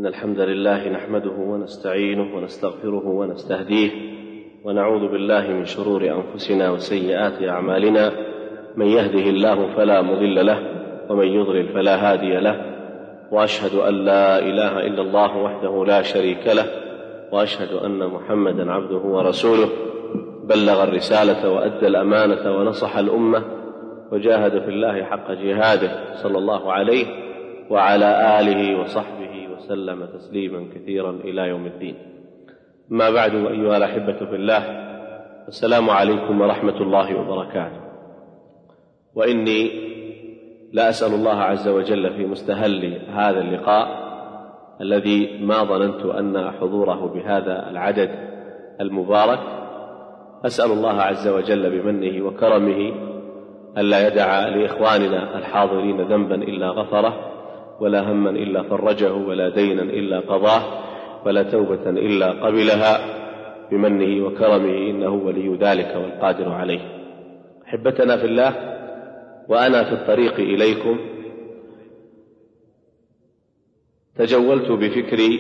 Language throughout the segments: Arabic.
إن الحمد لله نحمده ونستعينه ونستغفره ونستهديه ونعوذ بالله من شرور أنفسنا وسيئات أعمالنا. من يهده الله فلا مضل له ومن يضلل فلا هادي له، وأشهد أن لا إله إلا الله وحده لا شريك له، وأشهد أن محمدا عبده ورسوله، بلغ الرسالة وأدى الأمانة ونصح الأمة وجاهد في الله حق جهاده صلى الله عليه وعلى آله وصحبه وسلم تسليما كثيرا إلى يوم الدين. ما بعد، أيها الأحبة في الله، السلام عليكم ورحمة الله وبركاته. وإني لا أسأل الله عز وجل في مستهل هذا اللقاء الذي ما ظننت أن حضوره بهذا العدد المبارك، أسأل الله عز وجل بمنه وكرمه ألا يدع لإخواننا الحاضرين ذنبا إلا غفره، ولا هما إلا فرجه، ولا دينا إلا قضاه، ولا توبة إلا قبلها بمنه وكرمه، إنه ولي ذلك والقادر عليه. أحبتنا في الله، وأنا في الطريق إليكم تجولت بفكري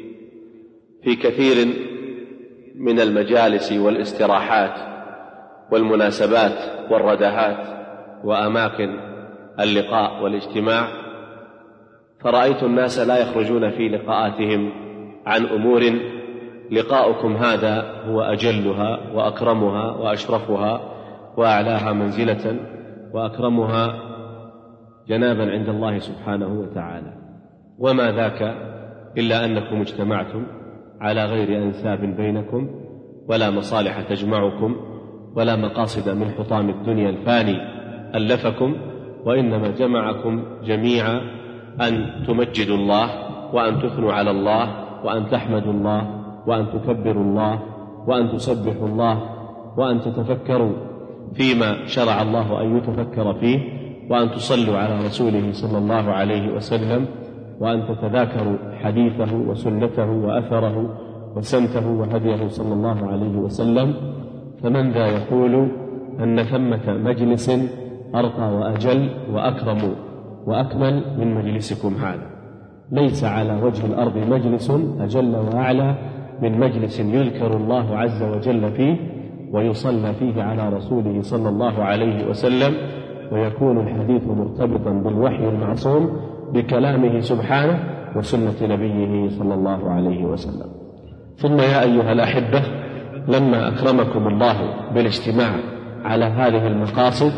في كثير من المجالس والاستراحات والمناسبات والردهات وأماكن اللقاء والاجتماع، فرأيت الناس لا يخرجون في لقاءاتهم عن أمور لقاؤكم هذا هو أجلها وأكرمها وأشرفها وأعلاها منزلة وأكرمها جنابا عند الله سبحانه وتعالى. وما ذاك إلا أنكم اجتمعتم على غير أنساب بينكم، ولا مصالح تجمعكم، ولا مقاصد من حطام الدنيا الفاني ألفكم، وإنما جمعكم جميعا أن تمجدوا الله، وأن تثنوا على الله، وأن تحمدوا الله، وأن تكبروا الله، وأن تسبحوا الله، وأن تتفكروا فيما شرع الله أن يتفكر فيه، وأن تصلوا على رسوله صلى الله عليه وسلم، وأن تتذاكروا حديثه وسنته وأثره وسمته وهديه صلى الله عليه وسلم. فمن ذا يقول أن ثمة مجلس أرقى وأجل وأكرم وأكمل من مجلسكم هذا؟ ليس على وجه الأرض مجلس أجل وأعلى من مجلس يذكر الله عز وجل فيه ويصلى فيه على رسوله صلى الله عليه وسلم، ويكون الحديث مرتبطا بالوحي المعصوم بكلامه سبحانه وسنة نبيه صلى الله عليه وسلم. ثم يا أيها الأحبة، لما أكرمكم الله بالاجتماع على هذه المقاصد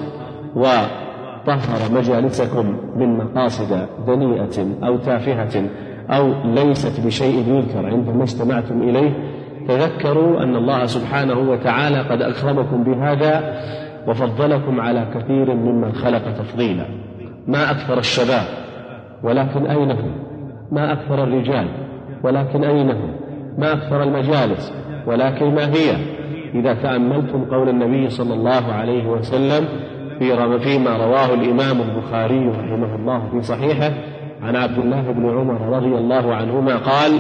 وطهر مجالسكم من مقاصد دنيئة أو تافهة أو ليست بشيء يذكر عندما اجتمعتم إليه، تذكروا أن الله سبحانه وتعالى قد أكرمكم بهذا وفضلكم على كثير ممن خلق تفضيلا. ما أكثر الشباب ولكن أين هم؟ ما أكثر الرجال ولكن أين هم؟ ما أكثر المجالس ولكن ما هي؟ إذا تأملتم قول النبي صلى الله عليه وسلم فيما رواه الإمام البخاري رحمه الله في صحيحه عن عبد الله بن عمر رضي الله عنهما قال: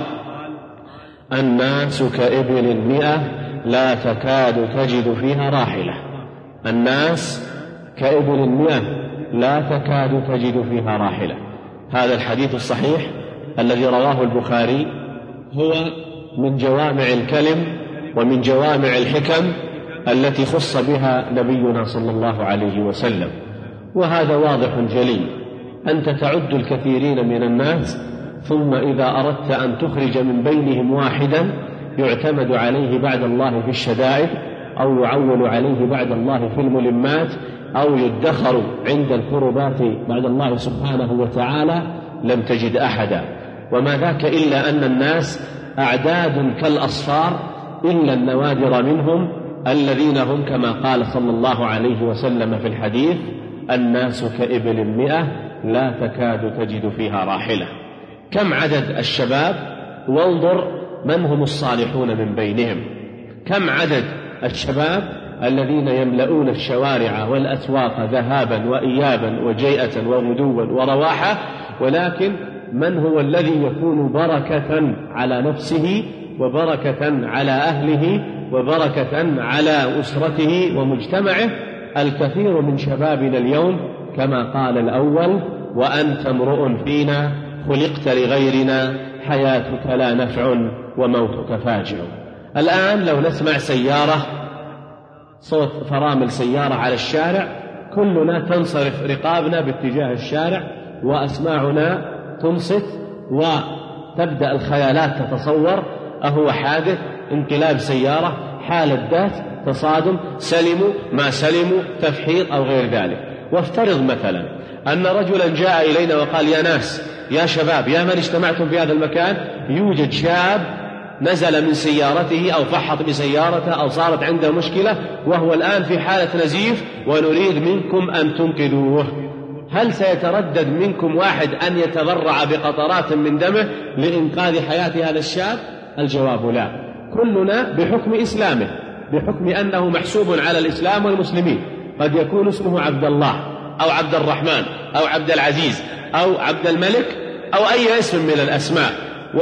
الناس كإبل 100 لا تكاد تجد فيها راحلة. الناس كإبل 100 لا تكاد تجد فيها راحلة. هذا الحديث الصحيح الذي رواه البخاري هو من جوامع الكلم ومن جوامع الحكم التي خص بها نبينا صلى الله عليه وسلم. وهذا واضح جلي، أنت تعد الكثيرين من الناس، ثم إذا أردت أن تخرج من بينهم واحدا يعتمد عليه بعد الله في الشدائد، أو يعول عليه بعد الله في الملمات، أو يدخر عند الكربات بعد الله سبحانه وتعالى، لم تجد أحدا. وما ذاك إلا أن الناس أعداد كالأصفار، إلا النوادر منهم الذين هم كما قال صلى الله عليه وسلم في الحديث: الناس كإبل 100 لا تكاد تجد فيها راحلة. كم عدد الشباب؟ وانظر من هم الصالحون من بينهم. كم عدد الشباب الذين يملؤون الشوارع والأسواق ذهابا وإيابا وجيئة وغدوا ورواحة، ولكن من هو الذي يكون بركة على نفسه وبركة على أهله وبركة على أسرته ومجتمعه؟ الكثير من شبابنا اليوم كما قال الأول: وأنت امرؤ فينا خلقت لغيرنا حياتك لا نفع وموتك فاجع. الآن لو نسمع سيارة، صوت فرامل سيارة على الشارع، كلنا تنصرف رقابنا باتجاه الشارع وأسماعنا تنصت وتبدأ الخيالات تتصور: أهو حادث، انقلاب سيارة، حالة ذات، تصادم، سلموا ما سلموا، تفحيط أو غير ذلك. وافترض مثلا أن رجلا جاء إلينا وقال: يا ناس، يا شباب، يا من اجتمعتم في هذا المكان، يوجد شاب نزل من سيارته أو فحط بسيارته أو صارت عنده مشكلة وهو الآن في حالة نزيف ونريد منكم أن تنقذوه. هل سيتردد منكم واحد أن يتبرع بقطرات من دمه لإنقاذ حياة هذا الشاب؟ الجواب لا. كلنا بحكم إسلامه، بحكم أنه محسوب على الإسلام والمسلمين، قد يكون اسمه عبد الله أو عبد الرحمن أو عبد العزيز أو عبد الملك أو أي اسم من الأسماء،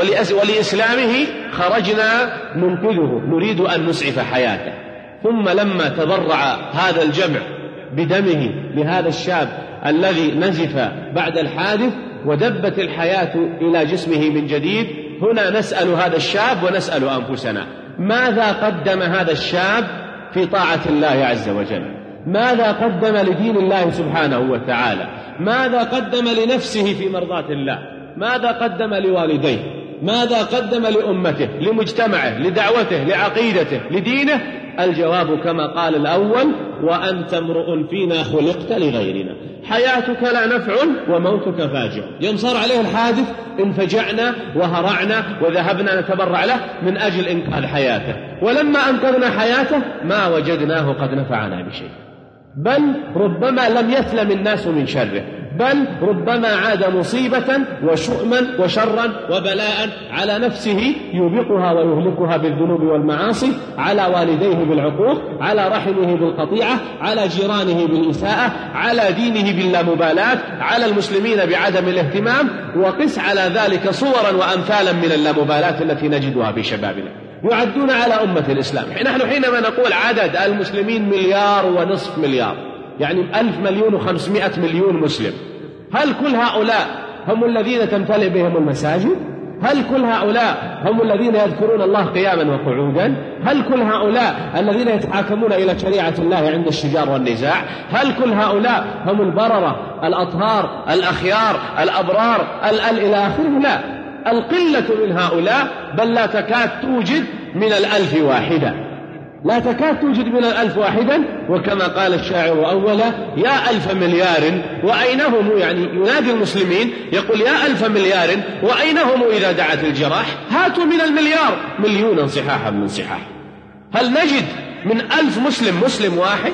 ولإسلامه خرجنا ننقذه، نريد أن نسعف حياته. ثم لما تبرع هذا الجمع بدمه لهذا الشاب الذي نزف بعد الحادث ودبت الحياة إلى جسمه من جديد، هنا نسأل هذا الشاب ونسأل أنفسنا: ماذا قدم هذا الشاب في طاعة الله عز وجل؟ ماذا قدم لدين الله سبحانه وتعالى؟ ماذا قدم لنفسه في مرضاة الله؟ ماذا قدم لوالديه؟ ماذا قدم لأمته، لمجتمعه، لدعوته، لعقيدته، لدينه؟ الجواب كما قال الأول: وأنت امرؤ فينا خلقت لغيرنا، حياتك لا نفع وموتك فاجع. يوم صار عليه الحادث انفجعنا وهرعنا وذهبنا نتبرع له من أجل إنقاذ حياته، ولما أنقذنا حياته ما وجدناه قد نفعنا بشيء، بل ربما لم يسلم الناس من شره، بل ربما عاد مصيبة وشؤما وشرا وبلاء على نفسه يوبقها ويهلكها بالذنوب والمعاصي، على والديه بالعقوق، على رحمه بالقطيعة، على جيرانه بالإساءة، على دينه باللامبالاة، على المسلمين بعدم الاهتمام. وقس على ذلك صورا وأمثالا من اللامبالاة التي نجدها في شبابنا يعدون على أمة الإسلام. نحن حينما نقول عدد المسلمين 1.5 مليار، يعني 1,500,000,000 مسلم، هل كل هؤلاء هم الذين تمتلئ بهم المساجد؟ هل كل هؤلاء هم الذين يذكرون الله قياما وقعودا؟ هل كل هؤلاء الذين يتحاكمون إلى شريعة الله عند الشجار والنزاع؟ هل كل هؤلاء هم البررة الأطهار الأخيار الأبرار إلى آخره؟ لا، القلة من هؤلاء، بل لا تكاد توجد من 1,000 واحدة، لا تكاد توجد من 1,000 واحدا. وكما قال الشاعر أولا: يا 1,000 مليار وأين هم؟ يعني ينادي المسلمين يقول: يا 1,000 مليار وأين هم إذا دعت الجراح؟ هاتوا من 1,000,000,000 مليونا صحاحا من صحاح. هل نجد من 1,000 مسلم واحد؟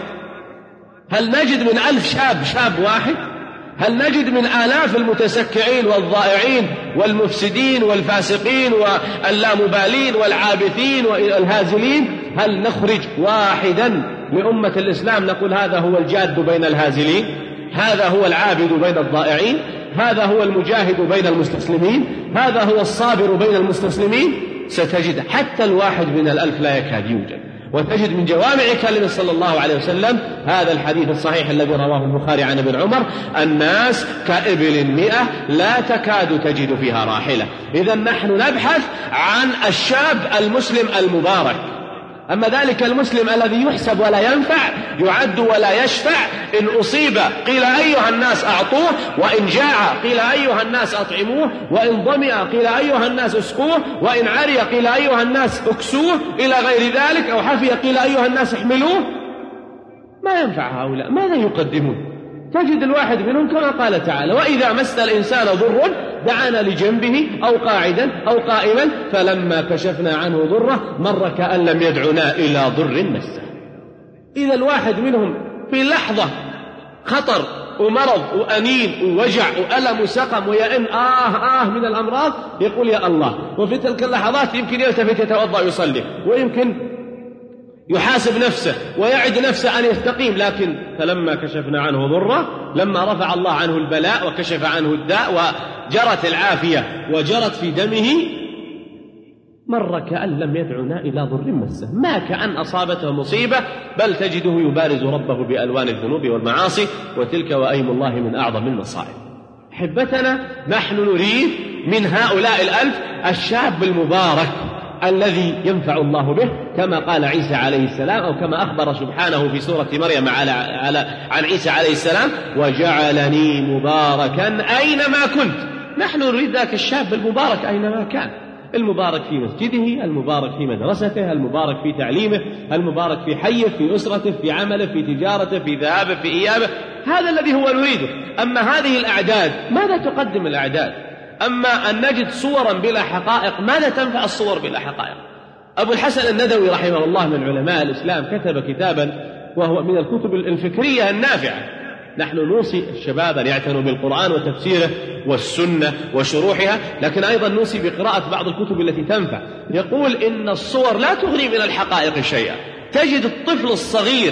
هل نجد من 1,000 شاب واحد؟ هل نجد من آلاف المتسكعين والضائعين والمفسدين والفاسقين واللامبالين والعابثين والهازلين، هل نخرج واحدا لأمة الإسلام نقول هذا هو الجاد بين الهازلين، هذا هو العابد بين الضائعين، هذا هو المجاهد بين المستسلمين، هذا هو الصابر بين المستسلمين؟ ستجد حتى الواحد من 1,000 لا يكاد يوجد. وتجد من جوامع كلمة صلى الله عليه وسلم هذا الحديث الصحيح الذي رواه البخاري عن ابن عمر: الناس كإبل 100 لا تكاد تجد فيها راحلة. إذا نحن نبحث عن الشاب المسلم المبارك. أما ذلك المسلم الذي يحسب ولا ينفع، يعد ولا يشفع، إن أصيب قيل أيها الناس أعطوه، وإن جاع قيل أيها الناس أطعموه، وإن ظمئ قيل أيها الناس اسقوه، وإن عري قيل أيها الناس اكسوه، إلى غير ذلك، أو حفي قيل أيها الناس احملوه. ما ينفع هؤلاء، ماذا يقدمون؟ تجد الواحد منهم كما قال تعالى: وإذا مس الإنسان ضر دعانا لجنبه أو قاعدا أو قائما فلما كشفنا عنه ضره مر كأن لم يدعنا إلى ضر مسه. إذا الواحد منهم في لحظة خطر ومرض وأنين ووجع وألم وسقم ويئن من الأمراض يقول يا الله، وفي تلك اللحظات يمكن يلتفت يتوضأ يصلي، ويمكن يحاسب نفسه ويعد نفسه أن يستقيم، لكن فلما كشفنا عنه ضره، لما رفع الله عنه البلاء وكشف عنه الداء وجرت العافية وجرت في دمه، مر كأن لم يدعنا إلى ضر مسه، ما كأن أصابته مصيبة، بل تجده يبارز ربه بألوان الذنوب والمعاصي، وتلك وأيم الله من أعظم المصائب. أحبتنا، نحن نريد من هؤلاء 1,000 الشاب المبارك الذي ينفع الله به، كما قال عيسى عليه السلام، أو كما أخبر سبحانه في سورة مريم عن عيسى عليه السلام: وجعلني مباركا أينما كنت. نحن نريد ذاك الشاب المبارك أينما كان، المبارك في مسجده، المبارك في مدرسته، المبارك في تعليمه، المبارك في حيه، في أسرته، في عمله، في تجارته، في ذهابه، في إيابه. هذا الذي هو نريده. أما هذه الأعداد ماذا تقدم الأعداد؟ أما أن نجد صورا بلا حقائق، ماذا تنفع الصور بلا حقائق؟ أبو الحسن الندوي رحمه الله من علماء الإسلام كتب كتابا وهو من الكتب الفكرية النافعة. نحن نوصي الشباب أن يعتنوا بالقرآن وتفسيره والسنة وشروحها، لكن أيضا نوصي بقراءة بعض الكتب التي تنفع. يقول إن الصور لا تغني من الحقائق شيئا. تجد الطفل الصغير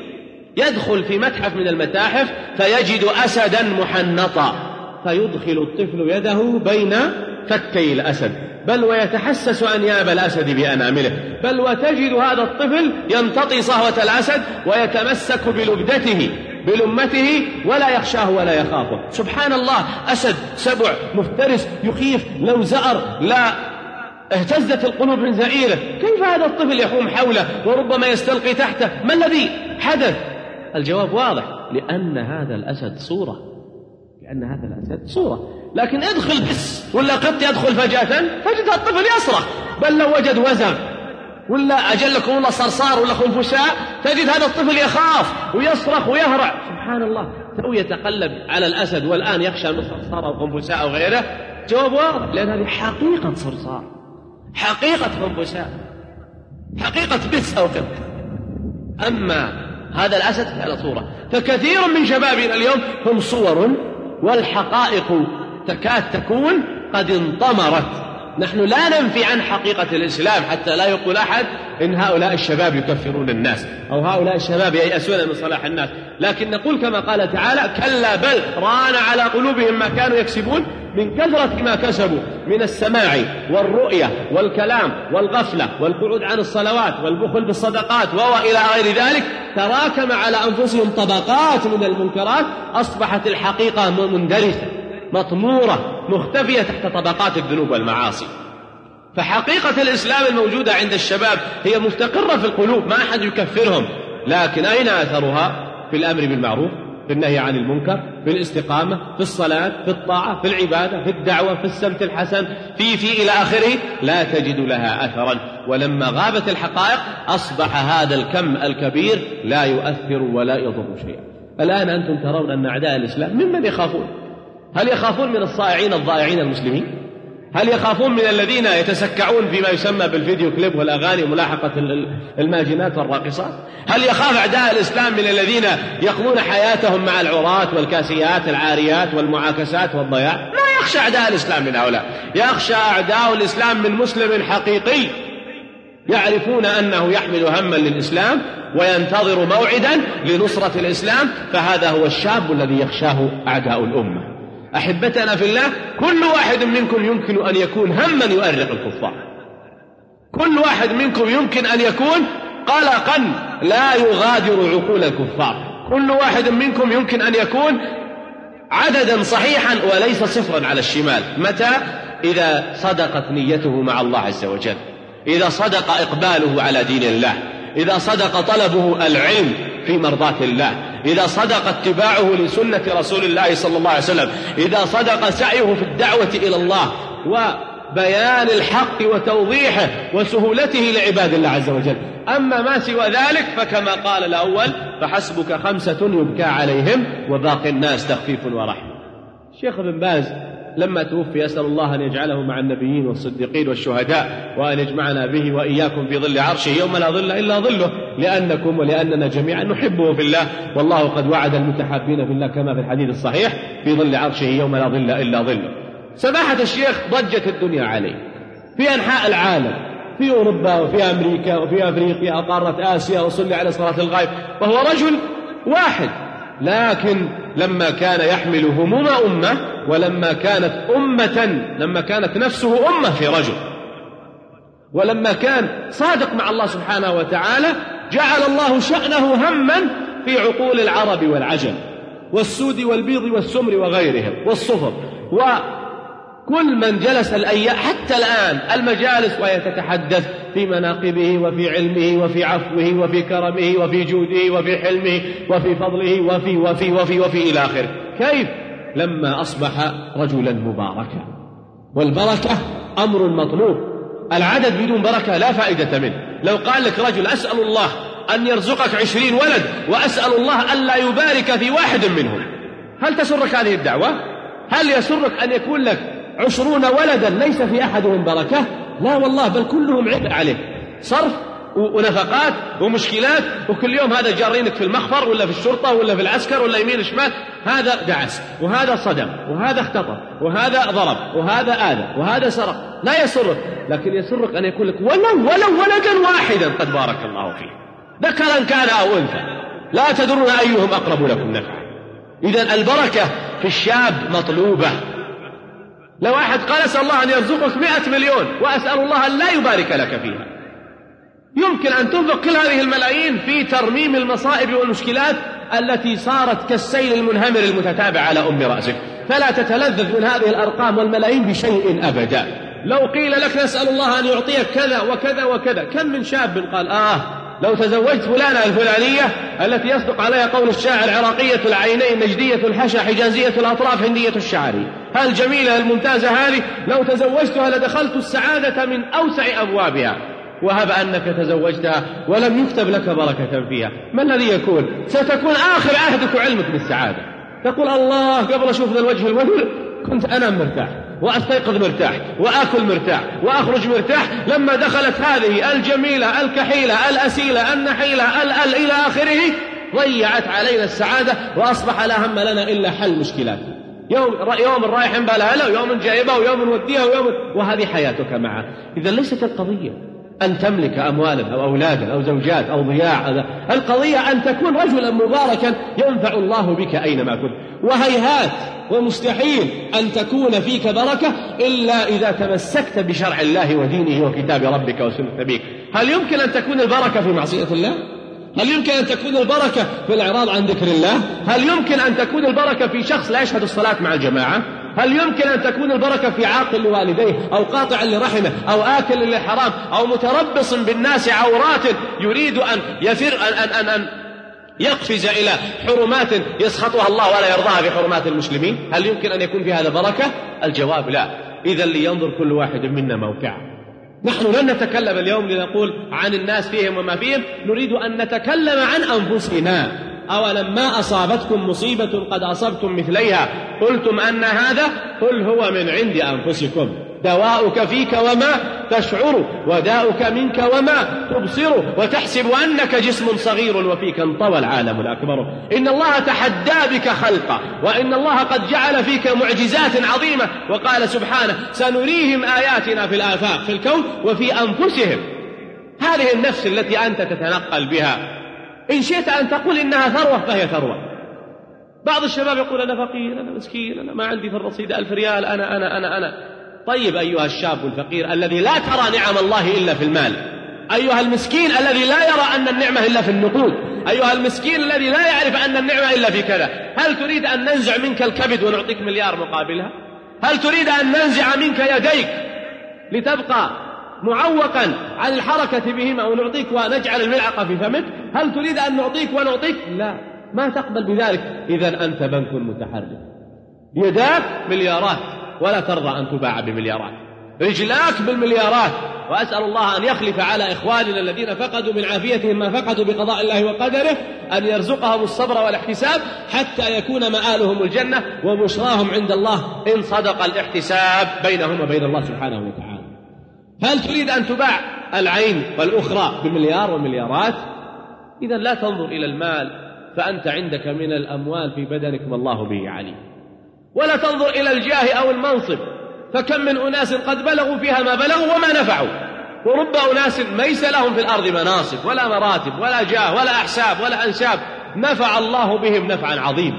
يدخل في متحف من المتاحف فيجد أسدا محنطا، فيدخل الطفل يده بين فكي الأسد، بل ويتحسس أنياب الأسد بأنامله، بل وتجد هذا الطفل ينتطي صهوة الأسد ويتمسك بلبدته بلمته ولا يخشاه ولا يخافه. سبحان الله، أسد سبع مفترس يخيف، لو زأر لا اهتزت القلوب من زئيره. كيف هذا الطفل يحوم حوله وربما يستلقي تحته؟ ما الذي حدث؟ الجواب واضح: لأن هذا الأسد صورة، لأن هذا الأسد صورة. لكن ادخل بس ولا قط يدخل فجأة فجد الطفل يصرخ، بل لو وجد وزغ ولا أجلكم الله صرصار ولا خنفساء تجد هذا الطفل يخاف ويصرخ ويهرع. سبحان الله، تو يتقلب على الأسد والآن يخشى من صرصار أو خنفساء أو غيره. جواب واضح: لأن هذه حقيقة صرصار، حقيقة خنفساء، حقيقة بس أو قط. أما هذا الأسد على صورة. فكثير من شبابنا اليوم هم صور، والحقائق تكاد تكون قد انطمرت. نحن لا ننفي عن حقيقة الإسلام حتى لا يقول أحد إن هؤلاء الشباب يكفرون الناس أو هؤلاء الشباب ييأسون من صلاح الناس، لكن نقول كما قال تعالى: كلا بل ران على قلوبهم ما كانوا يكسبون. من كثرة ما كسبوا من السماع والرؤية والكلام والغفلة والقعود عن الصلوات والبخل بالصدقات وإلى غير ذلك، تراكم على أنفسهم طبقات من المنكرات، أصبحت الحقيقة مندرسة مطمورة مختفية تحت طبقات الذنوب والمعاصي. فحقيقة الإسلام الموجودة عند الشباب هي مستقرة في القلوب، ما أحد يكفرهم، لكن أين أثرها؟ في الأمر بالمعروف، في النهي عن المنكر، في الاستقامة، في الصلاة، في الطاعة، في العبادة، في الدعوة، في السمت الحسن، في إلى آخره. لا تجد لها أثرا. ولما غابت الحقائق أصبح هذا الكم الكبير لا يؤثر ولا يضر شيئا. الآن أنتم ترون أن أعداء الإسلام ممن يخافون؟ هل يخافون من الصائعين الضائعين المسلمين؟ هل يخافون من الذين يتسكعون فيما يسمى بالفيديو كليب والأغاني وملاحقة الماجنات والراقصات؟ هل يخاف أعداء الإسلام من الذين يقضون حياتهم مع العراة والكاسيات العاريات والمعاكسات والضياع؟ لا يخشى أعداء الإسلام من هؤلاء. يخشى أعداء الإسلام من مسلم حقيقي يعرفون أنه يحمل هما للإسلام وينتظر موعدا لنصرة الإسلام، فهذا هو الشاب الذي يخشاه أعداء الأمة. أحبتنا في الله، كل واحد منكم يمكن أن يكون هما يؤرق الكفار، كل واحد منكم يمكن أن يكون قلقا لا يغادر عقول الكفار، كل واحد منكم يمكن أن يكون عددا صحيحا وليس صفرا على الشمال. متى؟ إذا صدقت نيته مع الله عز وجل، إذا صدق إقباله على دين الله، إذا صدق طلبه العلم في مرضاة الله، إذا صدق اتباعه لسنة رسول الله صلى الله عليه وسلم، إذا صدق سعيه في الدعوة إلى الله وبيان الحق وتوضيحه وسهولته لعباد الله عز وجل. أما ما سوى ذلك فكما قال الأول: فحسبك 5 يبكى عليهم وباقي الناس تخفيف ورحمة. الشيخ ابن باز لما توفي أسأل الله أن يجعله مع النبيين والصديقين والشهداء، وأن يجمعنا به وإياكم في ظل عرشه يوم لا ظل إلا ظله، لأنكم ولأننا جميعا نحبه في الله، والله قد وعد المتحابين في الله كما في الحديث الصحيح: في ظل عرشه يوم لا ظل إلا ظله. سماحة الشيخ ضجت الدنيا عليه في أنحاء العالم، في أوروبا وفي أمريكا وفي أفريقيا وقارة آسيا، وصلي على صلاة الغائب، وهو رجل واحد، لكن لما كان يحمل هموم أمة، ولما كانت نفسه أمة في رجل، ولما كان صادق مع الله سبحانه وتعالى، جعل الله شأنه هما في عقول العرب والعجم والسود والبيض والسمر وغيرهم والصفر، كل من جلس الأيام حتى الآن المجالس وهي تتحدث في مناقبه وفي علمه وفي عفوه وفي كرمه وفي جوده وفي حلمه وفي فضله وفي وفي وفي وفي إلى آخره، كيف لما أصبح رجلا مباركا؟ والبركة أمر مطلوب، العدد بدون بركة لا فائدة منه. لو قال لك رجل أسأل الله أن يرزقك 20 ولد وأسأل الله أن لا يبارك في واحد منهم، هل تسرك هذه الدعوة؟ هل يسرك أن يكون لك 20 ولدا ليس في أحدهم بركة؟ لا والله، بل كلهم عبء عليك، صرف ونفقات ومشكلات، وكل يوم هذا جارينك في المخفر ولا في الشرطة ولا في العسكر ولا يمين شمال، هذا دعس وهذا صدم وهذا اختطف وهذا ضرب وهذا آذى وهذا سرق. لا يسرك، لكن يسرك أن يكون لك ولو ولدا واحدا قد بارك الله فيه، ذكرا كان أو أنثى، لا تدرون أيهم أقرب لكم نفعا. إذن البركة في الشاب مطلوبة. لو واحد قال أسأل الله أن يرزقك 100 مليون وأسأل الله أن لا يبارك لك فيها، يمكن أن تنفق كل هذه الملايين في ترميم المصائب والمشكلات التي صارت كالسيل المنهمر المتتابع على أم رأسك، فلا تتلذذ من هذه الأرقام والملايين بشيء أبدا. لو قيل لك نسأل الله أن يعطيك كذا وكذا وكذا، كم من شاب قال لو تزوجت فلانة الفلانية التي يصدق عليها قول الشاعر عراقية العينين نجدية الحشا حجازية الأطراف هندية الشعر، هالجميلة الممتازة هذه لو تزوجتها لدخلت السعادة من أوسع أبوابها، وهب أنك تزوجتها ولم يكتب لك بركة فيها، ما الذي يكون؟ ستكون آخر عهدك وعلمك بالسعادة، تقول الله قبل أشوف ذا الوجه الوجه كنت أنام مرتاح وأستيقظ مرتاح وأكل مرتاح وأخرج مرتاح، لما دخلت هذه الجميلة الكحيلة الأسيلة النحيلة إلى آخره ضيعت علينا السعادة، وأصبح لا هم لنا إلا حل مشكلات، يوم رايح بالها له ويوم جايبه ويوم نوديها ويوم، وهذه حياتك معه. إذا ليست القضية أن تملك أموالا أو أولادا أو زوجات أو ضياع، القضية أن تكون رجلا مباركا ينفع الله بك أينما كنت. وهيهات ومستحيل أن تكون فيك بركة إلا إذا تمسكت بشرع الله ودينه وكتاب ربك وسنة نبيك. هل يمكن أن تكون البركة في معصية الله؟ هل يمكن أن تكون البركة في الإعراض عن ذكر الله؟ هل يمكن أن تكون البركة في شخص لا يشهد الصلاة مع الجماعة؟ هل يمكن أن تكون البركة في عاقل لوالديه أو قاطع لرحمه أو آكل للحرام أو متربص بالناس عورات يريد أن يفر أن يقفز إلى حرمات يسخطها الله ولا يرضاها بحرمات المسلمين؟ هل يمكن أن يكون في هذا بركة؟ الجواب لا. إذن لينظر كل واحد منا موقعه. نحن لن نتكلم اليوم لنقول عن الناس فيهم وما فيهم، نريد أن نتكلم عن أنفسنا. أولما أصابتكم مصيبة قد أصبتم مثليها قلتم أن هذا، قل هو من عند أنفسكم، دواؤك فيك وما تشعر وداؤك منك وما تبصر، وتحسب أنك جسم صغير وفيك انطوى العالم الأكبر. إن الله تحدى بك خلقه، وإن الله قد جعل فيك معجزات عظيمة، وقال سبحانه سنريهم آياتنا في الآفاق في الكون وفي أنفسهم. هذه النفس التي أنت تتنقل بها، إن شئت أن تقول إنها ثروة فهي ثروة. بعض الشباب يقول أنا فقير، أنا مسكين، أنا ما عندي في الرصيد 1000 ريال، أنا. طيب أيها الشاب الفقير الذي لا ترى نعم الله إلا في المال، أيها المسكين الذي لا يرى أن النعمة إلا في النقود، أيها المسكين الذي لا يعرف أن النعمة إلا في كذا، هل تريد أن ننزع منك الكبد ونعطيك مليار مقابلها؟ هل تريد أن ننزع منك يديك لتبقى معوقا عن الحركة بهما ونعطيك ونجعل الملعقة في فمك؟ هل تريد أن نعطيك ونعطيك؟ لا، ما تقبل بذلك. إذن أنت بنك متحرك، يداك مليارات ولا ترضى أن تباع بمليارات، رجلاك بالمليارات. وأسأل الله أن يخلف على إخواننا الذين فقدوا من عافيتهم ما فقدوا بقضاء الله وقدره، أن يرزقهم الصبر والاحتساب حتى يكون مآلهم الجنة وبشراهم عند الله إن صدق الاحتساب بينهم وبين الله سبحانه وتعالى. هل تريد أن تباع العين والأخرى بمليار ومليارات؟ إذا لا تنظر إلى المال، فأنت عندك من الأموال في بدنك ما الله به عليم. ولا تنظر إلى الجاه أو المنصب، فكم من أناس قد بلغوا فيها ما بلغوا وما نفعوا، ورب أناس ليس لهم في الأرض مناصب ولا مراتب ولا جاه ولا أحساب ولا أنساب، نفع الله بهم نفعا عظيما.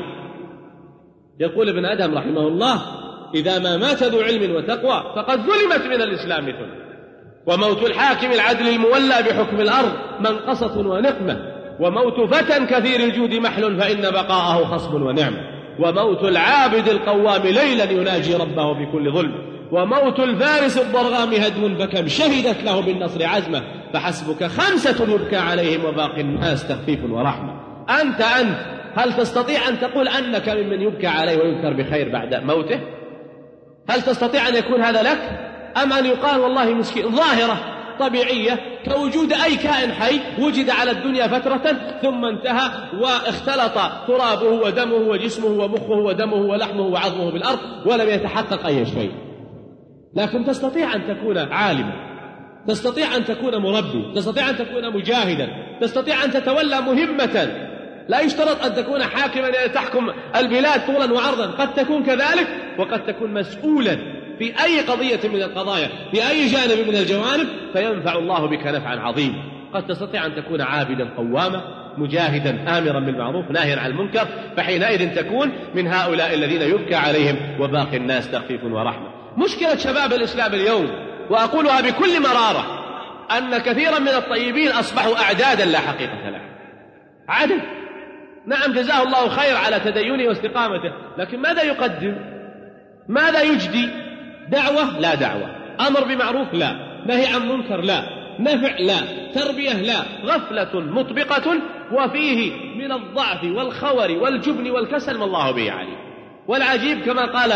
يقول ابن أدم رحمه الله إذا ما مات ذو علم وتقوى فقد ظلمت من الإسلام ثلث، وموت الحاكم العدل المولى بحكم الأرض منقصة ونقمة، وموت فتى كثير الجود محل فإن بقاءه خصب ونعمة، وموت العابد القوام ليلا يناجي ربه بكل ظلم، وموت الفارس الضرغام هدم فكم شهدت له بالنصر عزمه فحسبك 5 يبكى عليهم وباقي الناس تخفيف ورحمة. أنت هل تستطيع أن تقول أنك ممن يبكى عليه ويذكر بخير بعد موته؟ هل تستطيع أن يكون هذا لك؟ أم أن يقال والله مسكين؟ ظاهرة طبيعية كوجود أي كائن حي وجد على الدنيا فترة ثم انتهى واختلط ترابه ودمه وجسمه ومخه ودمه ولحمه وعظمه بالأرض ولم يتحقق أي شيء. لكن تستطيع أن تكون عالما، تستطيع أن تكون مربي، تستطيع أن تكون مجاهدا، تستطيع أن تتولى مهمة. لا يشترط أن تكون حاكما يعني تحكم البلاد طولا وعرضا، قد تكون كذلك وقد تكون مسؤولا في أي قضية من القضايا في أي جانب من الجوانب فينفع الله بك نفعا عظيما. قد تستطيع أن تكون عابدا قواما مجاهدا آمرا بالمعروف ناهيا عن المنكر، فحينئذ تكون من هؤلاء الذين يبكى عليهم وباقي الناس تخفيف ورحمة. مشكلة شباب الإسلام اليوم وأقولها بكل مرارة أن كثيرا من الطيبين أصبحوا أعدادا لا حقيقة لها. عدد، نعم جزاه الله خير على تدينه واستقامته، لكن ماذا يقدم؟ ماذا يجدي؟ دعوة؟ لا دعوة. أمر بمعروف؟ لا. نهي عن منكر؟ لا. نفع؟ لا. تربية؟ لا. غفلة مطبقة وفيه من الضعف والخور والجبن والكسل ما الله به عليه. والعجيب كما قال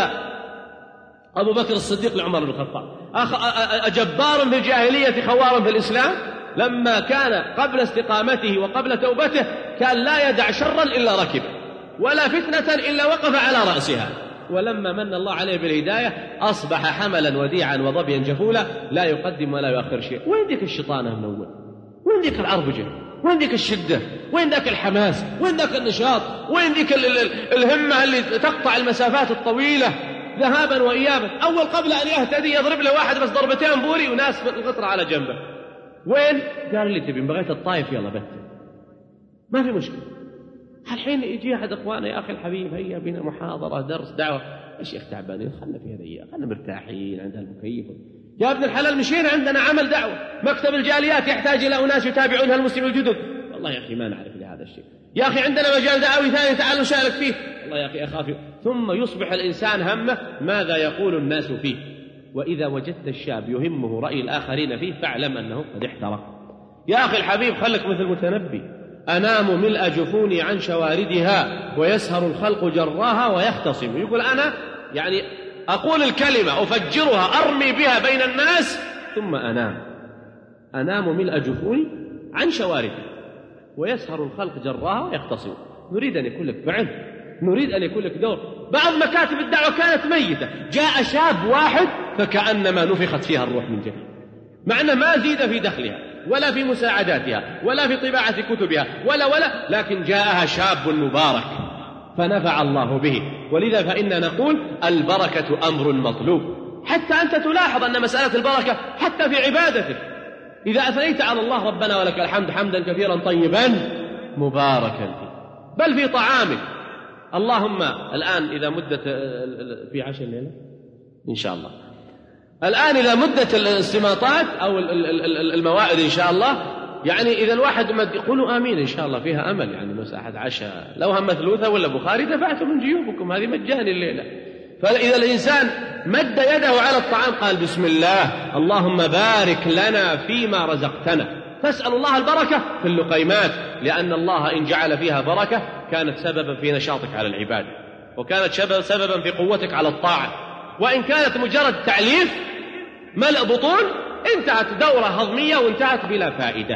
أبو بكر الصديق لعمر بن الخطاب: أجبار في الجاهلية خوار في الإسلام؟ لما كان قبل استقامته وقبل توبته كان لا يدع شرا إلا ركب ولا فتنة إلا وقف على رأسها، ولما من الله عليه بالهداية أصبح حملا وديعا وظبيا جفولا لا يقدم ولا يؤخر شيء. وين ذيك الشيطانة من أول؟ وين ذيك العربجة؟ وين ذيك الشدة؟ وين ذاك الحماس؟ وين ذاك النشاط؟ وين ذيك الهمة اللي تقطع المسافات الطويلة ذهابا وإيابا؟ أول قبل أن يهتدي يضرب له واحد بس ضربتين بوري وناس القطرة على جنبه. وين؟ قال لي تبي بغيت الطائف يلا بت ما في مشكلة. الحين يجي أحد أخواننا: يا أخي الحبيب هيا بنا محاضرة درس دعوة. يا شيخ تعبانين خلنا في هذه، خلنا مرتاحين عند المكيف. يا ابن الحلال مشينا عندنا عمل دعوة، مكتب الجاليات يحتاج إلى أناس يتابعون المسلمين الجدد. والله يا أخي ما نعرف لهذا الشيء. يا أخي عندنا مجال دعوي ثاني تعال نشارك فيه. والله يا أخي أخاف. ثم يصبح الإنسان همه ماذا يقول الناس فيه. وإذا وجدت الشاب يهمه رأي الآخرين فيه فاعلم أنه قد احترق. يا أخي الحبيب خلك مثل المتنبي: أنام ملء جفوني عن شواردها ويسهر الخلق جراها ويختصم. يقول أنا يعني أقول الكلمة أفجرها أرمي بها بين الناس ثم أنام ملء جفوني عن شواردها ويسهر الخلق جراها ويختصم. نريد أن يكون لك فعل، نريد أن يكون لك دور. بعض مكاتب الدعوة كانت ميتة، جاء شاب واحد فكأنما نفخت فيها الروح من جديد، مع أنه ما زيد في دخلها ولا في مساعداتها ولا في طباعة كتبها ولا لكن جاءها شاب مبارك فنفع الله به. ولذا فإننا نقول البركة أمر مطلوب. حتى أنت تلاحظ أن مسألة البركة حتى في عبادتك، إذا أثنيت على الله ربنا ولك الحمد حمدا كثيرا طيبا مباركا فيه، بل في طعامك. اللهم الآن إذا مدت في 10 الليلة إن شاء الله، الآن إذا مدت الاستماطات أو الموائد إن شاء الله، يعني إذا الواحد يقولوا آمين إن شاء الله فيها أمل، يعني مساحة عشاء لو هم ثلوثة ولا بخاري دفعتم من جيوبكم، هذه مجاني الليلة. فإذا الإنسان مد يده على الطعام قال بسم الله اللهم بارك لنا فيما رزقتنا، فاسأل الله البركة في اللقيمات، لأن الله إن جعل فيها بركة كانت سببا في نشاطك على العبادة، وكانت سببا في قوتك على الطاعة. وإن كانت مجرد تعليف ملء بطون انتهت دورة هضمية وانتهت بلا فائدة.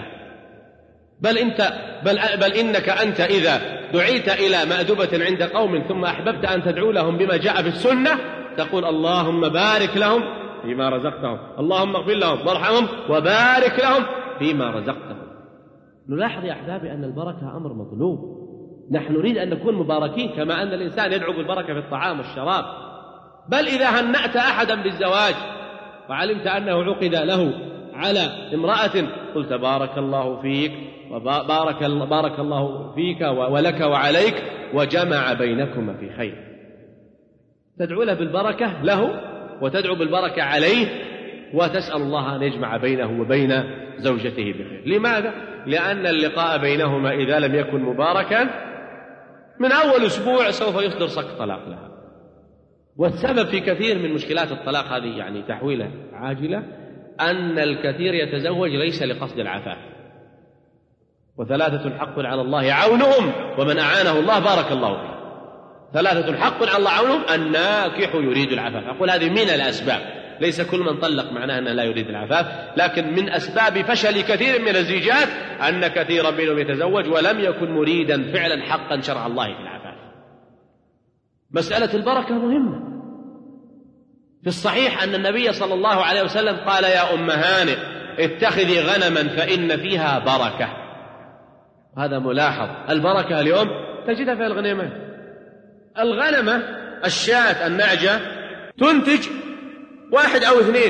بل إنك أنت إذا دعيت إلى مأدبة عند قوم ثم أحببت أن تدعو لهم بما جاء في السنة تقول اللهم بارك لهم فيما رزقتهم، اللهم اغفر لهم وارحمهم وبارك لهم فيما رزقتهم. نلاحظ يا أحبابي أن البركة أمر مطلوب. نحن نريد أن نكون مباركين كما أن الإنسان يدعو بالبركة في الطعام والشراب. بل إذا هنأت أحدا بالزواج وعلمت أنه عقد له على امرأة قلت بارك الله فيك وبارك الله فيك ولك وعليك وجمع بينكما في خير. تدعو له بالبركة له وتدعو بالبركة عليه وتسأل الله أن يجمع بينه وبين زوجته بخير. لماذا؟ لأن اللقاء بينهما إذا لم يكن مباركا من أول أسبوع سوف يصدر صك طلاق لها. والسبب في كثير من مشكلات الطلاق هذه يعني تحويلة عاجلة أن الكثير يتزوج ليس لقصد العفاف. وثلاثة حق على الله عونهم ومن أعانه الله بارك الله فيه. ثلاثة حق على الله عونهم: الناكح يريد العفاف. أقول هذه من الأسباب، ليس كل من طلق معناه أنه لا يريد العفاف، لكن من أسباب فشل كثير من الزيجات أن كثيرا منهم يتزوج ولم يكن مريدا فعلا حقا شرع الله في العفاف. مسألة البركة مهمة. في الصحيح أن النبي صلى الله عليه وسلم قال: يا أم هانئ اتخذي غنما فإن فيها بركة. هذا ملاحظ. البركة اليوم تجدها في الغنيمات. الغنمة الشاة النعجة تنتج 1 أو 2.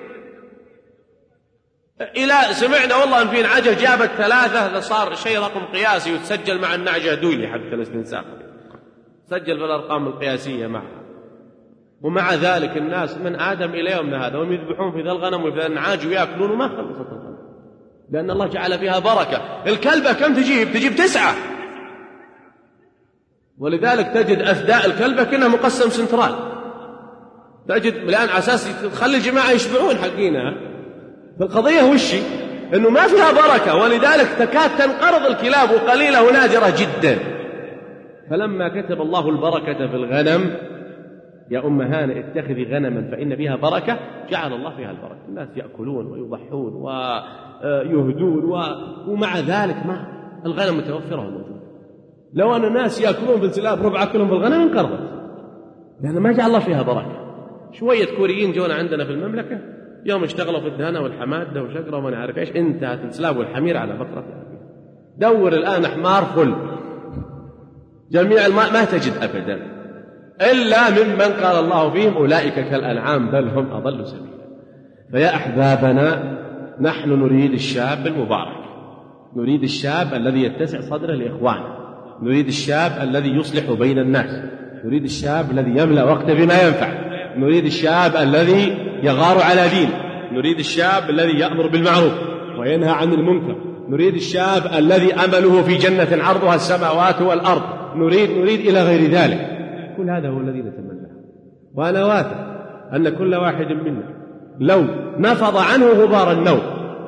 إلى سمعنا والله أن في نعجة جابت 3، صار شيء رقم قياسي وتسجل مع النعجة دولي حتى الاستنساخ، سجل في الأرقام القياسية معها. ومع ذلك الناس من آدم إلى يومنا هذا هم يذبحون في ذا الغنم وفي ذا النعاج ويأكلون وما خلصت الغنم، لأن الله جعل فيها بركة. الكلبة كم تجيب 9، ولذلك تجد أثداء الكلبة كأنها مقسم سنترال، تجد الآن على أساس تخلي الجماعة يشبعون حقينها. فالقضية وشي أنه ما فيها بركة، ولذلك تكاد تنقرض الكلاب وقليلة ونادرة جدا. فلما كتب الله البركة في الغنم: يا أم هانئ اتخذي غنما فإن فيها بركة، جعل الله فيها البركة. الناس يأكلون ويضحون ويهدون ومع ذلك ما الغنم متوفرة وموجودة. لو أن الناس يأكلون بالسلاب ربع أكلهم بالغنم انقرضت، لأن ما جعل الله فيها بركة. شوية كوريين جونا عندنا في المملكة يوم اشتغلوا في الدهنة والحمادة وشقرة وما نعرف ايش، انتهت السلاب والحمير على بقرة. دور الآن حمار خل جميع الماء ما تجد أبدا إلا ممن قال الله فيهم: أولئك كالأنعام بل هم أضل سبيلا. فيا أحبابنا، نحن نريد الشاب المبارك، نريد الشاب الذي يتسع صدره لإخوانه، نريد الشاب الذي يصلح بين الناس، نريد الشاب الذي يملأ وقته بما ينفع، نريد الشاب الذي يغار على دين، نريد الشاب الذي يأمر بالمعروف وينهى عن المنكر، نريد الشاب الذي أمله في جنة عرضها السماوات والأرض، نريد إلى غير ذلك. كل هذا هو الذي نتمناه. وأنا واثق أن كل واحد منا لو نفض عنه غبار النوم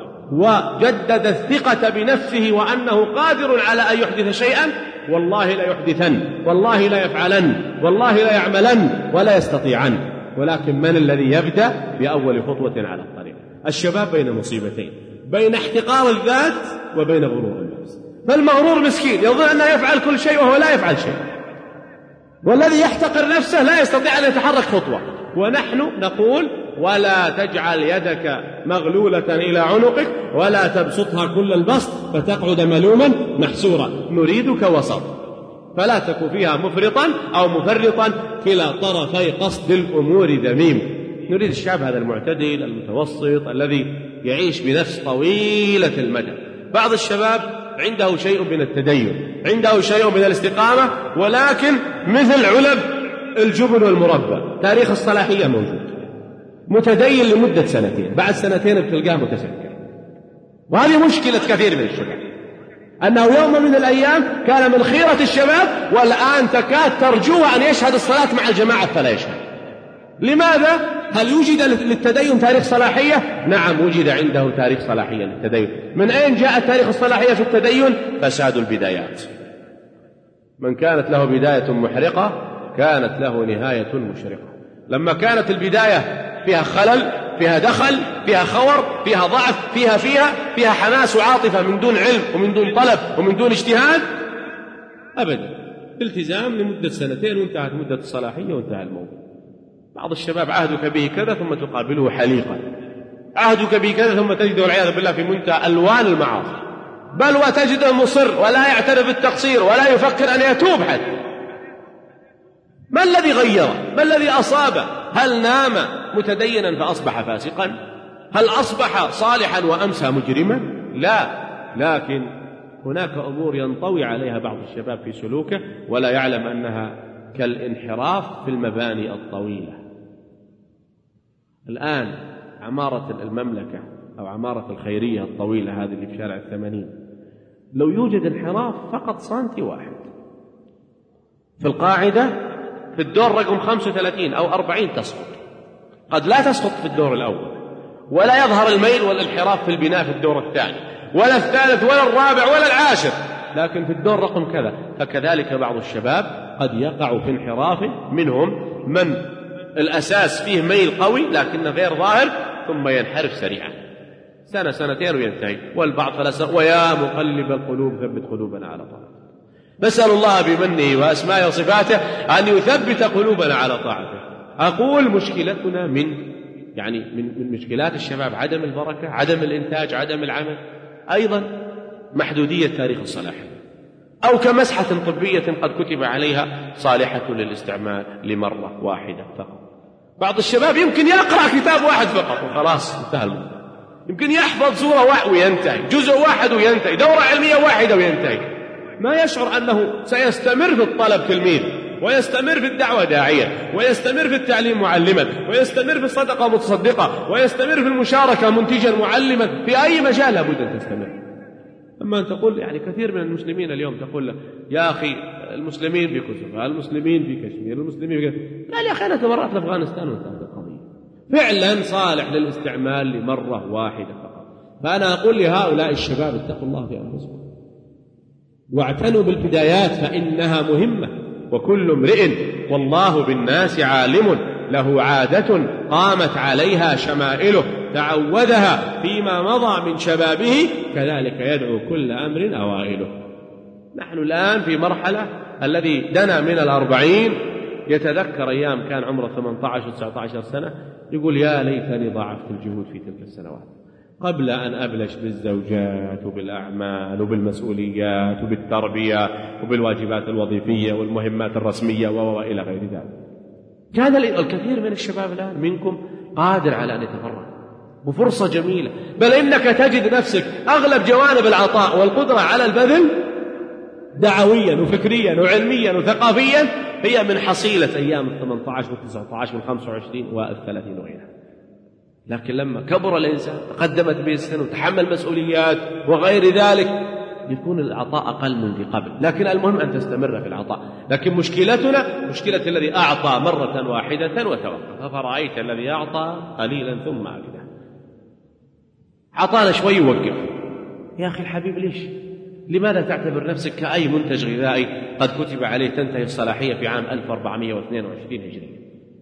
وجدد الثقة بنفسه وأنه قادر على أن يحدث شيئا، والله لا يحدثن، والله لا يفعلن، والله لا يعملن ولا يستطيعن. ولكن من الذي يبدأ بأول خطوة على الطريق؟ الشباب بين مصيبتين: بين احتقار الذات وبين غرور النفس. فالمغرور مسكين يظن أنه يفعل كل شيء وهو لا يفعل شيء، والذي يحتقر نفسه لا يستطيع أن يتحرك خطوة. ونحن نقول: ولا تجعل يدك مغلولة إلى عنقك ولا تبسطها كل البسط فتقعد ملوما محسورا. نريدك وسط، فلا تك فيها مفرطا أو مفرطا، كلا طرفي قصد الأمور ذميم. نريد الشعب هذا المعتدل المتوسط الذي يعيش بنفس طويلة المدى. بعض الشباب عنده شيء من التدين، عنده شيء من الاستقامة، ولكن مثل علب الجبن والمربى تاريخ الصلاحية موجود، متدين لمدة 2 بعد 2 بتلقاه متسكر. وهذه مشكلة كثير من الشباب، أنه يوم من الأيام كان من خيرة الشباب والآن تكاد ترجوه أن يشهد الصلاة مع الجماعة فلا يشهد. لماذا؟ هل يوجد للتدين تاريخ صلاحية؟ نعم، وجد عنده تاريخ صلاحية للتدين. من أين جاء تاريخ الصلاحية في التدين؟ فساد البدايات. من كانت له بداية محرقة كانت له نهاية مشرقة. لما كانت البداية فيها خلل، فيها دخل، فيها خور، فيها ضعف، فيها حماس وعاطفة من دون علم ومن دون طلب ومن دون اجتهاد، أبدا التزام لمدة 2 وانتهت مدة الصلاحية وانتهى الموضوع. بعض الشباب عهدك به كذا ثم تقابله حليقا، عهدك به كذا ثم تجده والعياذ بالله في منتهى ألوان المعاصي، بل وتجده مصر ولا يعترف بالتقصير ولا يفكر أن يتوب حتى. ما الذي غيره؟ ما الذي أصابه؟ هل نام متدينا فأصبح فاسقا؟ هل أصبح صالحا وأمسى مجرما؟ لا، لكن هناك أمور ينطوي عليها بعض الشباب في سلوكه ولا يعلم أنها كالانحراف في المباني الطويلة. الآن عمارة المملكة أو عمارة الخيرية الطويلة هذه اللي في شارع 80، لو يوجد انحراف فقط سنتي واحد في القاعدة في الدور رقم 35 أو 40 تسقط، قد لا تسقط في الدور الأول، ولا يظهر الميل والانحراف في البناء في الدور الثاني ولا الثالث ولا الرابع ولا العاشر، لكن في الدور رقم كذا. فكذلك بعض الشباب قد يقع في انحراف، منهم من الأساس فيه ميل قوي لكنه غير ظاهر ثم ينحرف سريعا، سنة سنتين وينتهي، والبعض 3 سنوات. ويا مقلب القلوب ثبت قلوبنا على طاعته. نسأل الله بمنه وأسمائه وصفاته أن يثبت قلوبنا على طاعته. أقول مشكلتنا من مشكلات الشباب عدم البركة، عدم الإنتاج، عدم العمل، أيضا محدودية تاريخ الصلاحية، أو كمسحة طبية قد كتب عليها صالحة للاستعمال لمرة واحدة فقط. بعض الشباب يمكن يقرأ كتاب واحد فقط وخلاص انتهى الموضوع، يمكن يحفظ سورة واحدة وينتهي، جزء واحد وينتهي، دورة علمية واحدة وينتهي، ما يشعر أنه سيستمر في الطلب تلميذ، ويستمر في الدعوة داعية، ويستمر في التعليم معلما، ويستمر في الصدقة متصدقة، ويستمر في المشاركة منتجا معلما، في أي مجال لابد أن تستمر. أما أن تقول كثير من المسلمين اليوم تقول له يا أخي المسلمين في كوسوفو، المسلمين في كشمير، المسلمين في قال يا أخي أنا تمرأت لأفغانستان وانتهت القضية. فعلا صالح للاستعمال لمرة واحدة فقط. فأنا أقول لهؤلاء الشباب اتقوا الله في أنفسكم واعتنوا بالبدايات فإنها مهمة، وكل امرئ والله بالناس عالم له عادة قامت عليها شمائله تعودها فيما مضى من شبابه، كذلك يدعو كل أمر أوائله. نحن الآن في مرحلة الذي دنا من 40 يتذكر أيام كان عمره 18 و19 سنة يقول يا ليتني ضاعفت الجهود في تلك السنوات قبل أن أبلش بالزوجات وبالأعمال وبالمسؤوليات وبالتربية وبالواجبات الوظيفية والمهمات الرسمية وإلى غير ذلك. كان الكثير من الشباب الآن منكم قادر على أن يتفرغ، وفرصة جميلة، بل إنك تجد نفسك أغلب جوانب العطاء والقدرة على البذل دعويا وفكريا وعلميا وثقافيا هي من حصيلة أيام 18 و19 و25 و30 وغيرها. لكن لما كبر الإنسان تقدمت به السن وتحمل مسؤوليات وغير ذلك يكون العطاء أقل من ذي قبل، لكن المهم أن تستمر في العطاء. لكن مشكلتنا مشكلة الذي أعطى مرة واحدة وتوقف، أفرأيت الذي أعطى قليلا ثم عبده، عطانا شوي ووقف. يا أخي الحبيب ليش؟ لماذا تعتبر نفسك كأي منتج غذائي قد كتب عليه تنتهي الصلاحية في عام 1422 هجري؟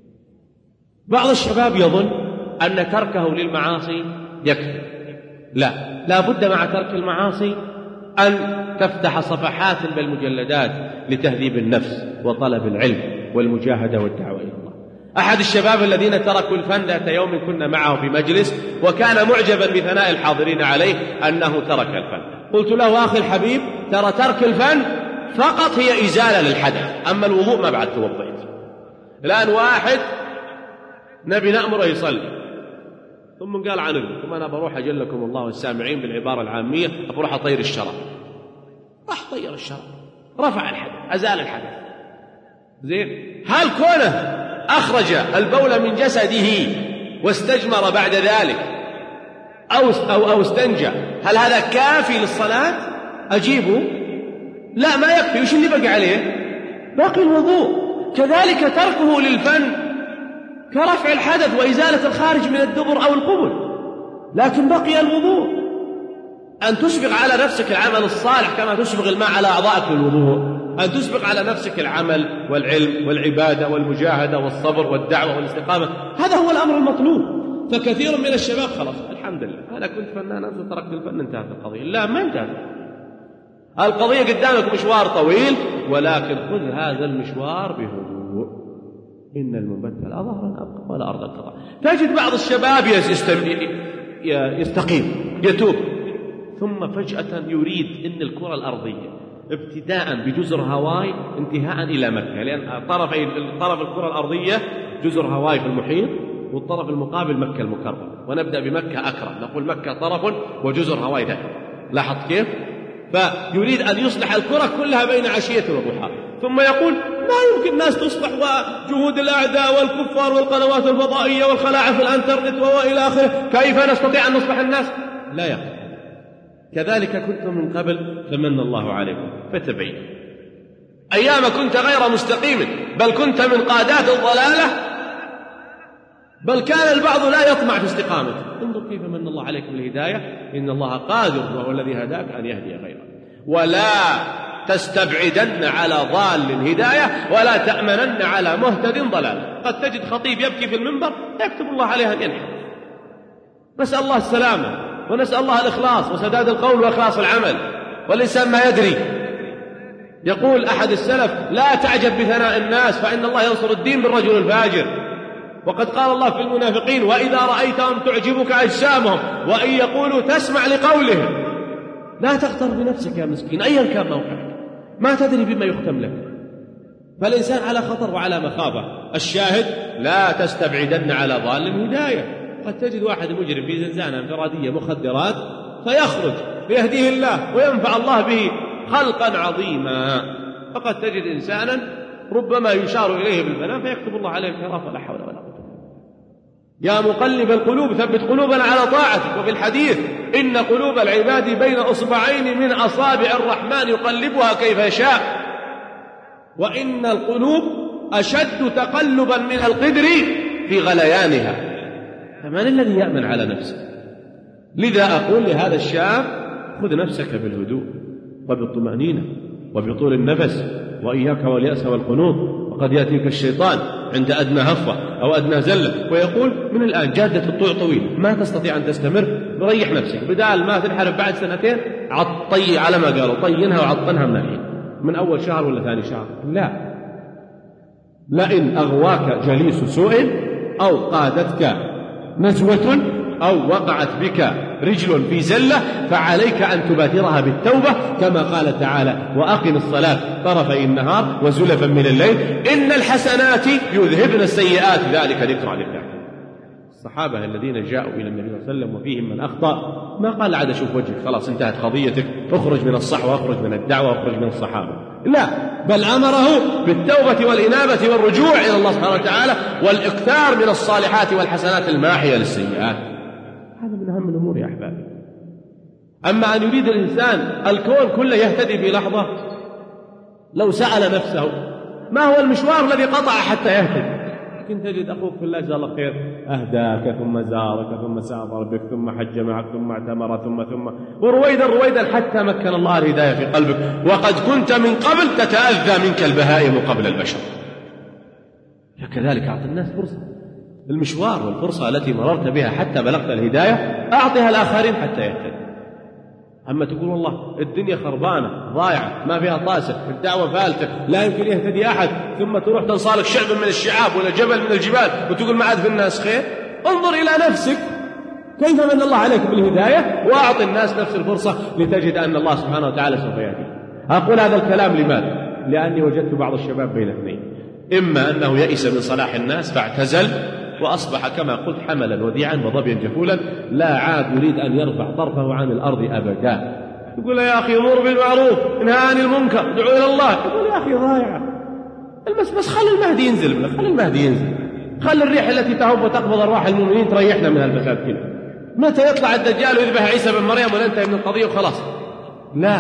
بعض الشباب يظن أن تركه للمعاصي يكفي. لا بد مع ترك المعاصي أن تفتح صفحات بالمجلدات لتهذيب النفس وطلب العلم والمجاهدة والدعوة إلى الله. أحد الشباب الذين تركوا الفن ذات يوم كنا معه في مجلس وكان معجبا بثناء الحاضرين عليه أنه ترك الفن. قلت له أخي الحبيب ترى ترك الفن فقط هي إزالة للحدث، أما الوضوء ما بعد توضيت. الآن واحد نبي نأمره يصلي ثم قال عن ثم أنا بروح أجلكم الله السامعين بالعبارة العامية بروح أطير الشراب، راح طير الشراب، رفع الحدث، أزال الحدث. زين، هل كونه أخرج البول من جسده واستجمر بعد ذلك أو استنجى هل هذا كافي للصلاة؟ أجيبه لا ما يكفي. وش اللي بقى عليه؟ باقي الوضوء. كذلك تركه للفن كرفع الحدث وإزالة الخارج من الدبر أو القبل، لكن بقي الوضوء. أن تسبق على نفسك العمل الصالح كما تسبق الماء على أعضائك للوضوء، أن تسبق على نفسك العمل والعلم والعبادة والمجاهدة والصبر والدعوة والاستقامة، هذا هو الأمر المطلوب. فكثير من الشباب خلاص الحمد لله أنا كنت فنان وتركت الفن انتهت القضية. لا، ما انتهت القضية، قدامك مشوار طويل، ولكن خذ هذا المشوار بهدوء. إن المبتل ظهرا أبقى ولا أرض القضاء. تجد بعض الشباب يستقيم يتوب ثم فجأة يريد أن الكرة الأرضية ابتداء بجزر هاواي انتهاء إلى مكة، لأن طرف الكرة الأرضية جزر هاواي في المحيط والطرف المقابل مكة المكرمة، ونبدأ بمكة أكرم، نقول مكة طرف وجزر هاواي ذاك. لاحظ كيف؟ فيريد أن يصلح الكرة كلها بين عشية وضحاها، ثم يقول ما يمكن الناس تصلح وجهود الأعداء والكفار والقنوات الفضائية والخلاعة في الانترنت وإلى آخره، كيف نستطيع أن نصلح الناس؟ لا يا أخي، كذلك كنتم من قبل فمن الله عليكم فتبين. أيام كنت غير مستقيم، بل كنت من قادات الضلالة، بل كان البعض لا يطمع في استقامته. انظر كيف من الله عليك بالهداية، إن الله قادر وهو الذي هداك أن يهدي غيره. ولا تستبعدن على ضال هداية ولا تأمنن على مهتد ضلال. قد تجد خطيب يبكي في المنبر يكتب الله عليه أن ينحر. نسأل الله السلامة ونسأل الله الإخلاص وسداد القول وإخلاص العمل، والإنسان ما يدري. يقول أحد السلف: لا تعجب بثناء الناس فإن الله ينصر الدين بالرجل الفاجر. وقد قال الله في المنافقين: وإذا رأيتهم تعجبك أجسامهم وإن يقولوا تسمع لقولهم. لا تغتر بنفسك يا مسكين أيا كان موقعك، ما تدري بما يختم لك، فالإنسان على خطر وعلى مخافة. الشاهد: لا تستبعدن على ضال هداية. قد تجد واحد مجرم في زنزانة انفرادية مخدرات فيخرج فيهديه الله وينفع الله به خلقا عظيما، فقد تجد إنسانا ربما يشار إليه بالبنان فيكتب الله عليه الانحراف ولا حول ولا قوة. يا مقلب القلوب ثبت قلوبنا على طاعتك. وفي الحديث: إن قلوب العباد بين أصبعين من أصابع الرحمن يقلبها كيف يشاء، وإن القلوب أشد تقلبا من القدر في غليانها. فمن الذي يأمن على نفسه؟ لذا أقول لهذا الشاب: خذ نفسك بالهدوء وبالطمأنينة وبطول النفس، وإياك واليأس والقنوط. وقد يأتيك الشيطان عند أدنى هفوة أو أدنى زلة ويقول: من الآن جادة الطوع طويل، ما تستطيع أن تستمر، ريح نفسك، بدال ما تنحرف بعد سنتين عطي على ما قالوا، طينها وعطنها من الحين، من أول شهر ولا ثاني شهر. لا، لئن أغواك جليس سوء أو قادتك نزوة أو وقعت بك رجل في زلة فعليك أن تبادرها بالتوبة، كما قال تعالى: وأقم الصلاة طرفي النهار وزلفا من الليل إن الحسنات يذهبن السيئات ذلك ذكرى للذاكرين. الصحابة الذين جاءوا إلى النبي صلى الله عليه وسلم وفيهم من أخطأ ما قال: عاد أشوف وجهك، خلاص انتهت قضيتك، اخرج من الصحوة، اخرج من الدعوة، اخرج من الصحابة. لا، بل أمره بالتوبة والإنابة والرجوع إلى الله سبحانه وتعالى والإكثار من الصالحات والحسنات الماحية للسيئات. هذا من أهم الأمور يا أحبابي. أما أن يريد الإنسان الكون كله يهتدي في لحظة، لو سأل نفسه ما هو المشوار الذي قطع حتى يهتدي، لكن تجد أخوك في الله جزاه الله خير أهداك ثم زارك ثم سافر بك ثم حج معك ثم اعتمر ثم ورويدا حتى مكن الله الهداية في قلبك، وقد كنت من قبل تتأذى منك البهائم قبل البشر. فكذلك أعطي الناس فرصة. المشوار والفرصة التي مررت بها حتى بلغت الهداية أعطيها الآخرين حتى يهتدي. أما تقول والله الدنيا خربانة ضايعة ما فيها طاسة، الدعوة فالتة، لا يمكن يهتدي أحد، ثم تروح تنصالك شعب من الشعاب ولا جبل من الجبال وتقول ما عاد في الناس خير. انظر إلى نفسك كيف من الله عليك بالهداية، وأعطي الناس نفس الفرصة لتجد أن الله سبحانه وتعالى سوف يهدي. أقول هذا الكلام لماذا؟ لأني وجدت بعض الشباب بين اثنين: إما أنه يئس من صلاح الناس فاعتزل وأصبح كما قلت حملا وديعا وظبيا جفولا، لا عاد يريد أن يرفع طرفه عن الأرض أبدا. يقول: يا أخي مر بالمعروف انهى عن المنكر ادعو إلى الله. يقول: يا أخي ضايعة بس خلي المهدي ينزل، خلي المهدي ينزل، خلي الريح التي تهب وتقبض أرواح المؤمنين تريحنا من الفساد كله. متى يطلع الدجال ويذبح عيسى بن مريم وننتهي من القضية وخلاص؟ لا،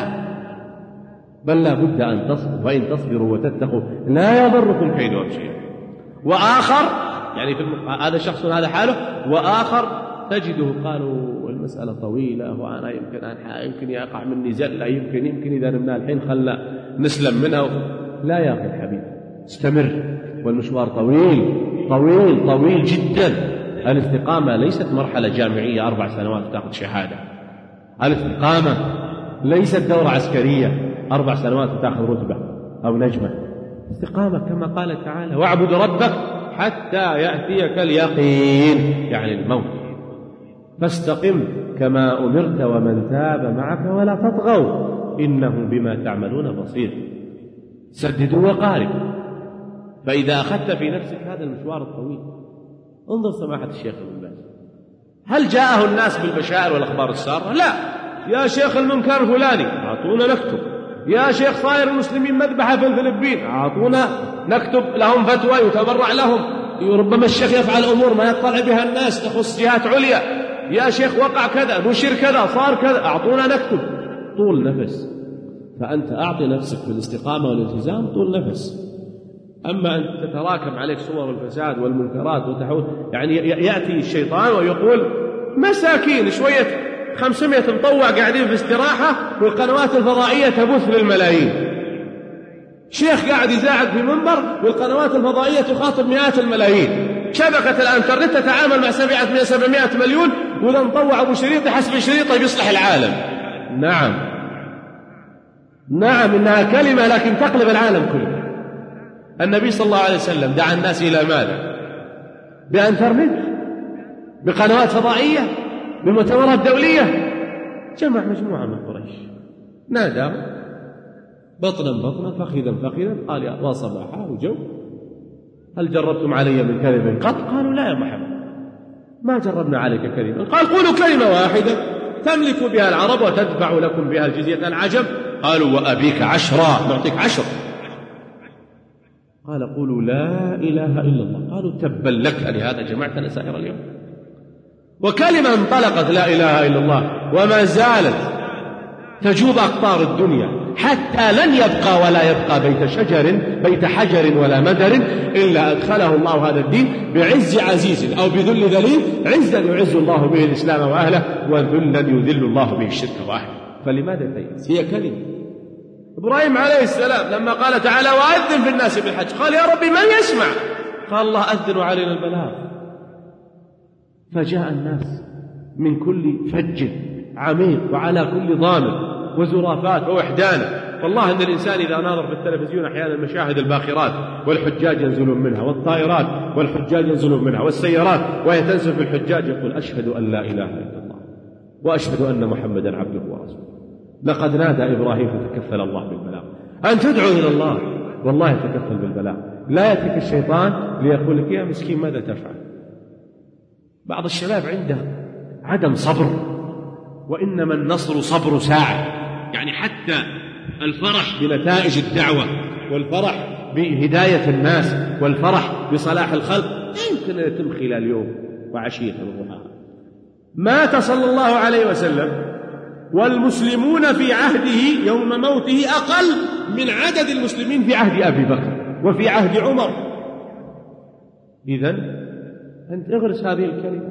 بل لا بد أن تصبروا، وإن تصبروا وتتقوا لا يضركم كيدهم شيئا. وآخر يعني هذا شخص هذا حاله، وآخر تجده قالوا المسألة طويلة وأنا يمكن يقع مني زلة، يمكن إذا نمنا الحين خلنا نسلم منها. لا يا أخي الحبيب، استمر، والمشوار طويل جدا. الاستقامة ليست مرحلة جامعية 4 سنوات تأخذ شهادة. الاستقامة ليست دورة عسكرية 4 سنوات تأخذ رتبة أو نجمة. استقامة كما قال تعالى: واعبد ربك حتى يأتيك اليقين، يعني الموت. فاستقم كما أمرت ومن تاب معك ولا تطغوا إنه بما تعملون بصير. سددوا وقاربوا. فإذا أخذت في نفسك هذا المشوار الطويل، انظر سماحة الشيخ ابن باز، هل جاءه الناس بالبشائر والأخبار السارة؟ لا. يا شيخ المنكر الفلاني أعطونا نكتب، يا شيخ صاير المسلمين مذبحة في الفلبين أعطونا نكتب لهم فتوى يتبرع لهم، ربما الشيخ يفعل أمور ما يطلع بها الناس تخص جهات عليا، يا شيخ وقع كذا، نشر كذا، صار كذا، أعطونا نكتب. طول نفس، فأنت أعطي نفسك في الاستقامة والالتزام طول نفس. أما أن تتراكم عليك صور الفساد والمنكرات وتحول، يعني يأتي الشيطان ويقول مساكين شوية 500 مطوع قاعدين في استراحة والقنوات الفضائية تبث للملايين، شيخ قاعد يزاعد في منبر والقنوات الفضائية تخاطب مئات الملايين، شبكة الانترنت تتعامل مع 700 مليون، وإذا نطوع أبو شريط حسب شريطه بيصلح العالم. نعم إنها كلمة لكن تقلب العالم كله. النبي صلى الله عليه وسلم دعا الناس إلى ماذا؟ بانترنت، بقنوات فضائية، بمؤتمرات دولية. جمع مجموعة من قريش، نادى بطنا فخذا، قال يا وصباحا وجو، هل جربتم علي من كلمة قط؟ قالوا لا يا محمد ما جربنا عليك كلمة. قال قولوا كلمة واحدة تملك بها العرب وتدفع لكم بها الجزية العجم. قالوا وأبيك 10 نعطيك 10. قال قولوا لا إله إلا الله. قالوا تبا لك لهذا جمعتنا سائر اليوم. وكلمة انطلقت لا إله إلا الله وما زالت تجوب أقطار الدنيا، حتى لن يبقى ولا يبقى بيت حجر ولا مدر إلا أدخله الله هذا الدين بعز عزيز أو بذل ذليل، عزا يعز الله به الإسلام وأهله، وذلا يذل الله به الشرك وأهله. فلماذا تيأس؟ هي كلمة. إبراهيم عليه السلام لما قال تعالى وأذن في الناس بالحج قال يا ربي من يسمع؟ قال الله أذن علينا البلاغ. فجاء الناس من كل فج عميق وعلى كل ضامن وزرافات ووحدانة. والله أن الإنسان إذا ناظر في التلفزيون أحيانا المشاهد الباخرات والحجاج ينزلون منها، والطائرات والحجاج ينزلون منها، والسيارات وهي تنزل في الحجاج، يقول أشهد أن لا إله إلا الله وأشهد أن محمدا عبده ورسوله. لقد نادى إبراهيم فتكفل الله بالبلاغ. أن تدعو إلى الله والله يتكفل بالبلاغ. لا يترك الشيطان ليقول لك يا مسكين ماذا تفعل. بعض الشباب عنده عدم صبر، وإنما النصر صبر ساعة. يعني حتى الفرح بنتائج الدعوة والفرح بهداية الناس والفرح بصلاح الخلق يمكن أن يتم خلال يوم وعشية وضحاها. مات صلى الله عليه وسلم والمسلمون في عهده يوم موته أقل من عدد المسلمين في عهد أبي بكر وفي عهد عمر. إذن أنت اغرس هذه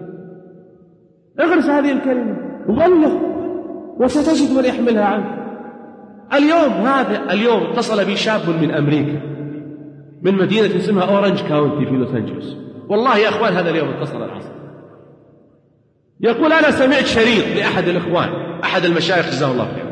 الكلمة وبلغ، وستجد من يحملها عنك. اليوم اتصل بي شاب من أمريكا من مدينة اسمها أورنج كاونتي في لوس أنجلوس. والله يا أخوان هذا اليوم اتصل العصر، يقول أنا سمعت شريط لأحد الإخوان أحد المشايخ جزاه الله خير،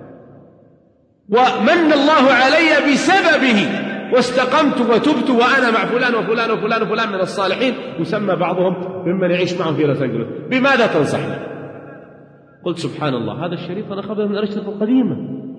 ومن الله علي بسببه واستقمت وتبت وأنا مع فلان وفلان وفلان وفلان من الصالحين، يسمى بعضهم ممن يعيش معهم في لوس أنجلوس، بماذا تنصحني؟ قلت سبحان الله هذا الشريط أنا أخذه من الأشرطة القديمة.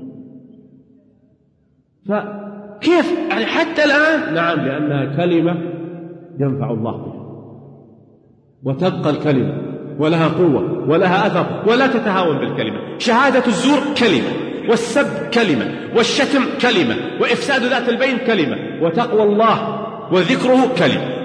فكيف يعني حتى الآن؟ نعم لأنها كلمة ينفع الله بها، وتبقى الكلمة ولها قوة ولها أثر، ولا تتهاون بالكلمة. شهادة الزور كلمة، والسب كلمة، والشتم كلمة، وإفساد ذات البين كلمة، وتقوى الله وذكره كلمة،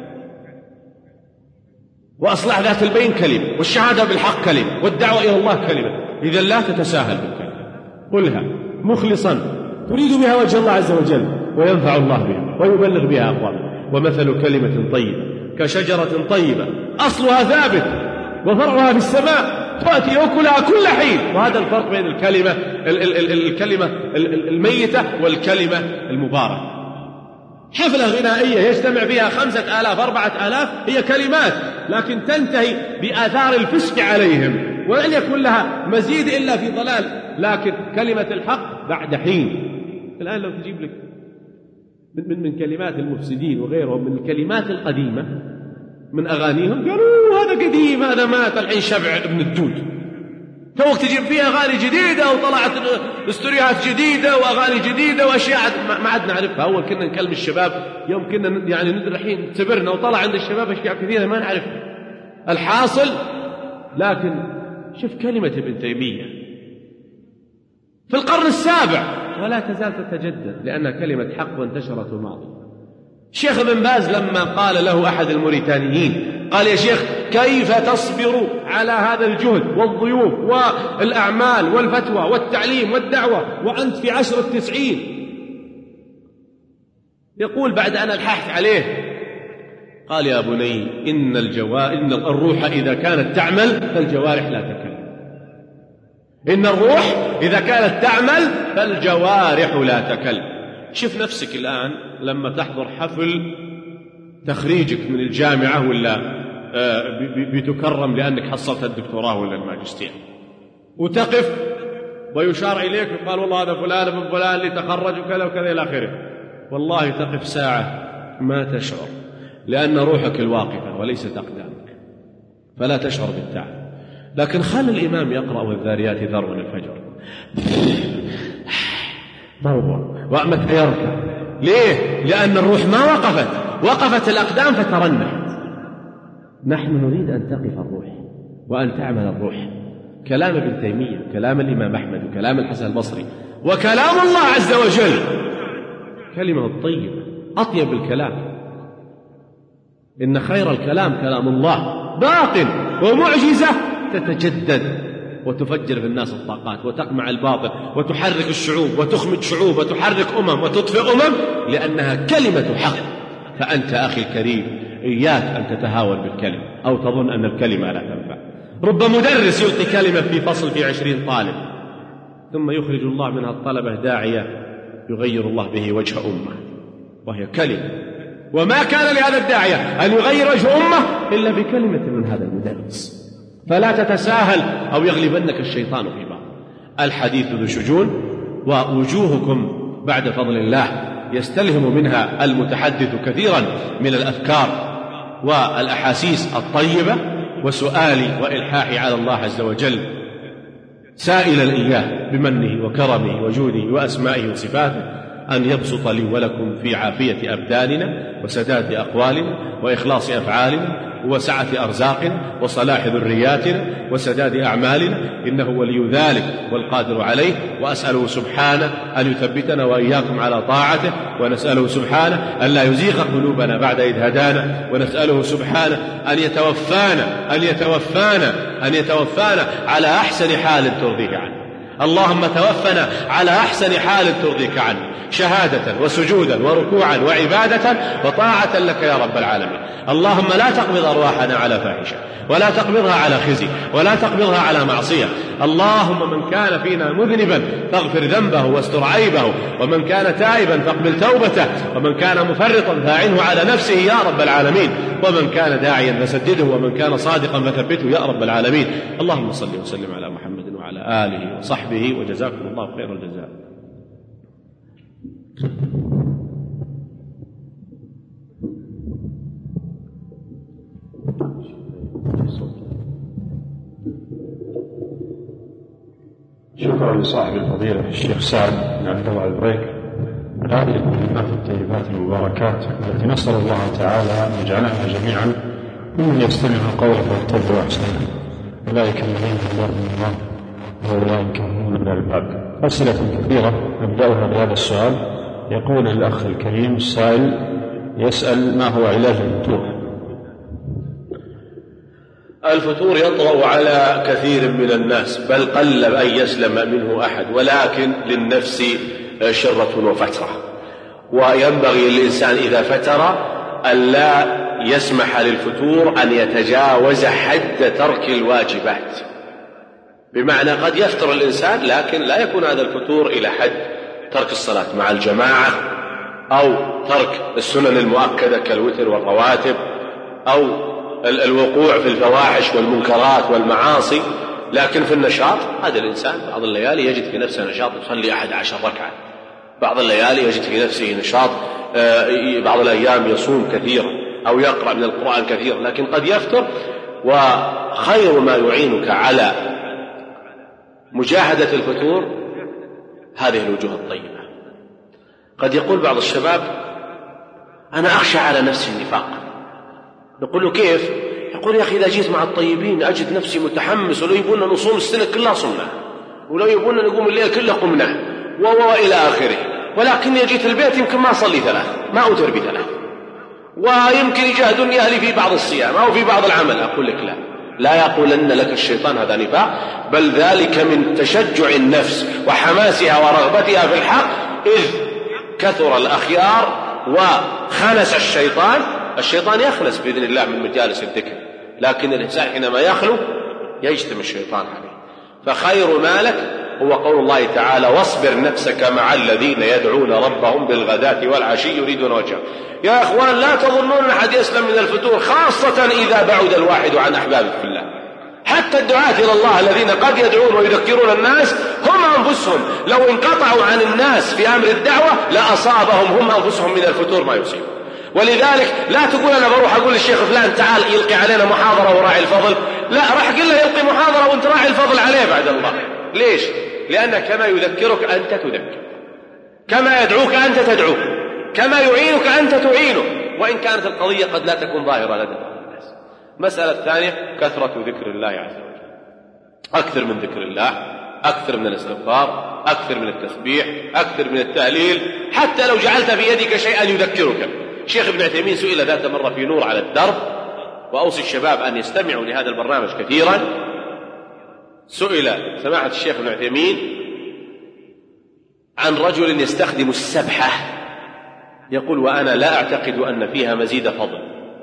وأصلاح ذات البين كلمة، والشهادة بالحق كلمة، والدعوة إلى الله كلمة. إذا لا تتساهل بالكلمة، قلها مخلصا تريد بها وجه الله عز وجل وينفع الله بها ويبلغ بها أقوامه. ومثل كلمة طيبة كشجرة طيبة أصلها ثابت وفرعها في السماء تأتي أكلها كل حين. وهذا الفرق بين الكلمة الميتة والكلمة المباركة. حفلة غنائية يجتمع فيها 5000 4000 هي كلمات، لكن تنتهي بآثار الفسق عليهم، ولن يكون لها مزيد إلا في ضلال. لكن كلمة الحق بعد حين. الآن لو تجيب لك من كلمات المفسدين وغيرهم من الكلمات القديمة من أغانيهم، قالوا هذا قديم هذا مات الحين شبع ابن الدود. توك تجيب فيها أغاني جديدة وطلعت استوريات جديدة وأغاني جديدة وأشياء ما عاد نعرفها. أول كنا نكلم الشباب يوم كنا يعني الحين سبرنا وطلع عند الشباب أشياء كثيرة ما نعرفها. الحاصل لكن شوف كلمة ابن تيمية في القرن السابع ولا تزال تتجدد لأنها كلمة حق وانتشرت الماضي. الشيخ ابن باز لما قال له أحد الموريتانيين قال يا شيخ كيف تصبر على هذا الجهد والضيوف والأعمال والفتوى والتعليم والدعوة وأنت في 10 90؟ يقول بعد أن ألححت عليه قال يا بني إن الروح إذا كانت تعمل فالجوارح لا تكلم. إن الروح إذا كانت تعمل فالجوارح لا تكلم. شوف نفسك الآن لما تحضر حفل تخريجك من الجامعة ولا بتكرم لأنك حصلت الدكتوراه ولا الماجستير، وتقف ويشار إليك وقال والله هذا فلان ابن فلان اللي تخرج وكذا وكذا إلى آخره، والله تقف ساعة ما تشعر، لأن روحك الواقفة وليست أقدامك، فلا تشعر بالتعب. لكن خل الإمام يقرأ والذاريات ذروا الفجر وأمت يركع. ليه؟ لأن الروح ما وقفت الأقدام فترنحت. نحن نريد أن تقف الروح وأن تعمل الروح. كلام ابن تيمية، كلام الإمام أحمد، وكلام الحسن البصري، وكلام الله عز وجل كلمة الطيبة أطيب الكلام. إن خير الكلام كلام الله باق ومعجزة تتجدد وتفجر في الناس الطاقات وتقمع الباطل وتحرك الشعوب وتخمد شعوب وتحرك وتطفئ لأنها كلمة حق. فأنت أخي الكريم إياك أن تتهاون بالكلمة أو تظن أن الكلمة لا تنفع. رب مدرس يلقي كلمة في فصل في 20 طالب ثم يخرج الله منها الطلبة داعية يغير الله به وجه أمة، وهي كلمة، وما كان لهذا الداعية أن يغير وجه أمة إلا بكلمة من هذا المدرس. فلا تتساهل أو يغلبنك الشيطان في بعض. الحديث ذو شجون، ووجوهكم بعد فضل الله يستلهم منها المتحدث كثيرا من الأفكار والأحاسيس الطيبة، وسؤالي وإلحاحي على الله عز وجل سائلا إياه بمنه وكرمه وجوده وأسمائه وصفاته أن يبسط لي ولكم في عافية أبداننا وسداد أقوالنا وإخلاص أفعالنا وسعة أرزاقنا وصلاح ذرياتنا وسداد أعمالنا، إنه ولي ذلك والقادر عليه. وأسأله سبحانه أن يثبتنا وإياكم على طاعته، ونسأله سبحانه أن لا يزيغ قلوبنا بعد إذ هدانا، ونسأله سبحانه أن يتوفانا على أحسن حال ترضيك عنه. اللهم توفنا على أحسن حال ترضيك عنه، شهادة وسجودا وركوعا وعبادة وطاعة لك يا رب العالمين. اللهم لا تقبض أرواحنا على فاحشة، ولا تقبضها على خزي، ولا تقبضها على معصية. اللهم من كان فينا مذنبا فاغفر ذنبه واستر عيبه، ومن كان تائبا فاقبل توبته، ومن كان مفرطا فاعنه على نفسه يا رب العالمين، ومن كان داعيا فسدده، ومن كان صادقا فثبته يا رب العالمين. اللهم صل وسلم على محمد وعلى آله وصحبه، وجزاكم الله خير الجزاء. شكرا لصاحب الفضيلة الشيخ سعد بن عبد الله البريك على هذه الكلمات الطيبات المباركات التي نسأل الله تعالى أن يجعلنا جميعا ممن يستمع القول فيتبع أحسنه، أولئك الذين هداهم الله وأولئك هم أولو الألباب. أسئلة كثيرة نبدأها بهذا السؤال. يقول الأخ الكريم السائل يسأل ما هو علاج الفتور؟ الفتور يطرأ على كثير من الناس، بل قل أن يسلم منه أحد، ولكن للنفس شرة وفترة، وينبغي للإنسان إذا فتر أن لا يسمح للفتور أن يتجاوز حد ترك الواجبات. بمعنى قد يفتر الإنسان لكن لا يكون هذا الفتور إلى حد ترك الصلاة مع الجماعة، أو ترك السنن المؤكدة كالوتر والرواتب، أو الوقوع في الفواحش والمنكرات والمعاصي. لكن في النشاط هذا الإنسان بعض الليالي يجد في نفسه نشاط يصلي 11 ركعة، بعض الليالي يجد في نفسه نشاط بعض الأيام يصوم كثيرا أو يقرأ من القرآن كثيرا، لكن قد يفتر. وخير ما يعينك على مجاهدة الفتور هذه الوجوه الطيبة. قد يقول بعض الشباب أنا أخشى على نفسي النفاق. نقول له كيف؟ يقول يا أخي إذا جيت مع الطيبين أجد نفسي متحمس، ولو يبوننا نصوم السنة كلها صمنا، ولو يبوننا نقوم الليل كله قمناه وإلى آخره، ولكن جيت البيت يمكن ما أصلي 3، ما أوتر ب3، ويمكن يجاهدوني أهلي في بعض الصيام أو في بعض العمل. أقول لك لا يقولن لك الشيطان هذا نفاق، بل ذلك من تشجع النفس وحماسها ورغبتها في الحق، إذ كثر الأخيار وخنس الشيطان يخلص بإذن الله من مجالس الذكر، لكن الإنسان حينما يخلو يجتمع الشيطان عليه. فخير مالك هو قول الله تعالى: واصبر نفسك مع الذين يدعون ربهم بالغداة والعشي يريدون وجهه. يا أخوان، لا تظنون أحد يسلم من الفتور، خاصة إذا بعد الواحد عن أحبابه في الله. حتى الدعاة إلى الله الذين قد يدعون ويذكرون الناس هم أنفسهم لو انقطعوا عن الناس في أمر الدعوة لأصابهم هم أنفسهم من الفتور ما يصيب. ولذلك لا تقول أنا بروح أقول للشيخ فلان تعال يلقي علينا محاضرة وراعي الفضل، لا، راح قل له يلقي محاضرة وانت راعي الفضل عليه بعد الله. ليش؟ لأن كما يذكرك أنت تذكر، كما يدعوك أنت تدعوك، كما يعينك أنت تعينه، وإن كانت القضية قد لا تكون ظاهرة لدى الناس. مسألة ثانية: كثرة ذكر الله عز وجل. أكثر من ذكر الله، أكثر من الاستغفار، أكثر من التسبيح، أكثر من التهليل، حتى لو جعلت في يدك شيئا يذكرك. شيخ ابن عثيمين سئل ذات مرة في نور على الدرب، وأوصي الشباب أن يستمعوا لهذا البرنامج كثيرا. سئل سماحة الشيخ ابن عثيمين عن رجل يستخدم السبحة، يقول: وأنا لا أعتقد أن فيها مزيد فضل،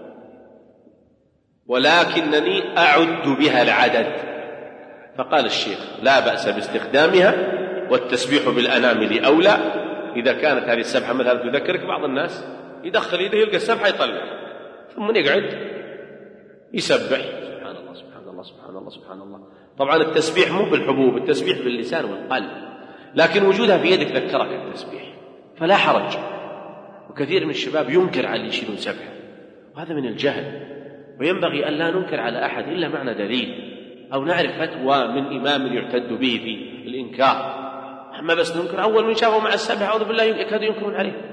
ولكنني أعد بها العدد. فقال الشيخ: لا بأس باستخدامها، والتسبيح بالأنامل أولى. إذا كانت هذه السبحة مثلا تذكرك، بعض الناس يدخل يده يلقى السبحة يطلع، ثم يقعد يسبح سبحان الله سبحان الله سبحان الله سبحان الله. طبعا التسبيح مو بالحبوب، التسبيح باللسان والقلب، لكن وجودها في يدك ذكرك التسبيح، فلا حرج. وكثير من الشباب ينكر على اللي يشيلون سبحة، وهذا من الجهل. وينبغي أن لا ننكر على أحد إلا معنى دليل، أو نعرف فتوى من إمام يعتد به في الإنكار. أما بس ننكر، أول من شافوا مع السبحة أعوذ بالله يكادوا ينكرون عليه.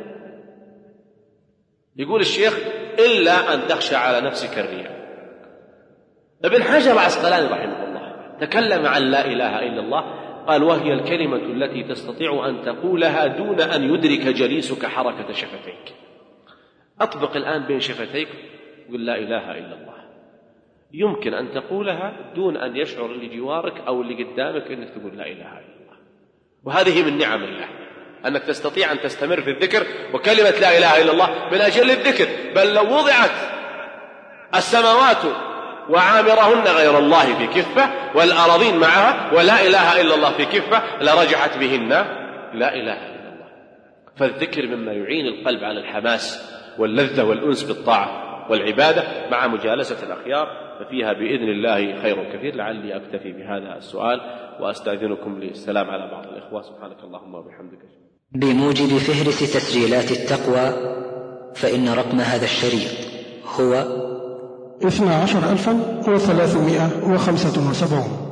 يقول الشيخ: إلا أن تخشى على نفسك الرياء. ابن حجر العسقلاني رحمه الله تكلم عن لا إله إلا الله، قال: وهي الكلمة التي تستطيع أن تقولها دون أن يدرك جليسك حركة شفتيك. أطبق الآن بين شفتيك وقل لا إله إلا الله. يمكن أن تقولها دون أن يشعر اللي جوارك أو اللي قدامك أنك تقول لا إله إلا الله. وهذه من نعم الله، أنك تستطيع أن تستمر في الذكر. وكلمة لا إله إلا الله من أجل الذكر، بل لو وضعت السماوات وعامرهن غير الله في كفة، والأراضين معها، ولا إله إلا الله في كفة، لرجحت بهن لا إله إلا الله. فالذكر مما يعين القلب على الحماس واللذة والأنس بالطاعة والعبادة مع مجالسة الأخيار، ففيها بإذن الله خير كثير. لعلي أكتفي بهذا السؤال وأستأذنكم للسلام على بعض الإخوة. سبحانك اللهم وبحمدك. بموجب فهرس تسجيلات التقوى، فإن رقم هذا الشريط هو 12375.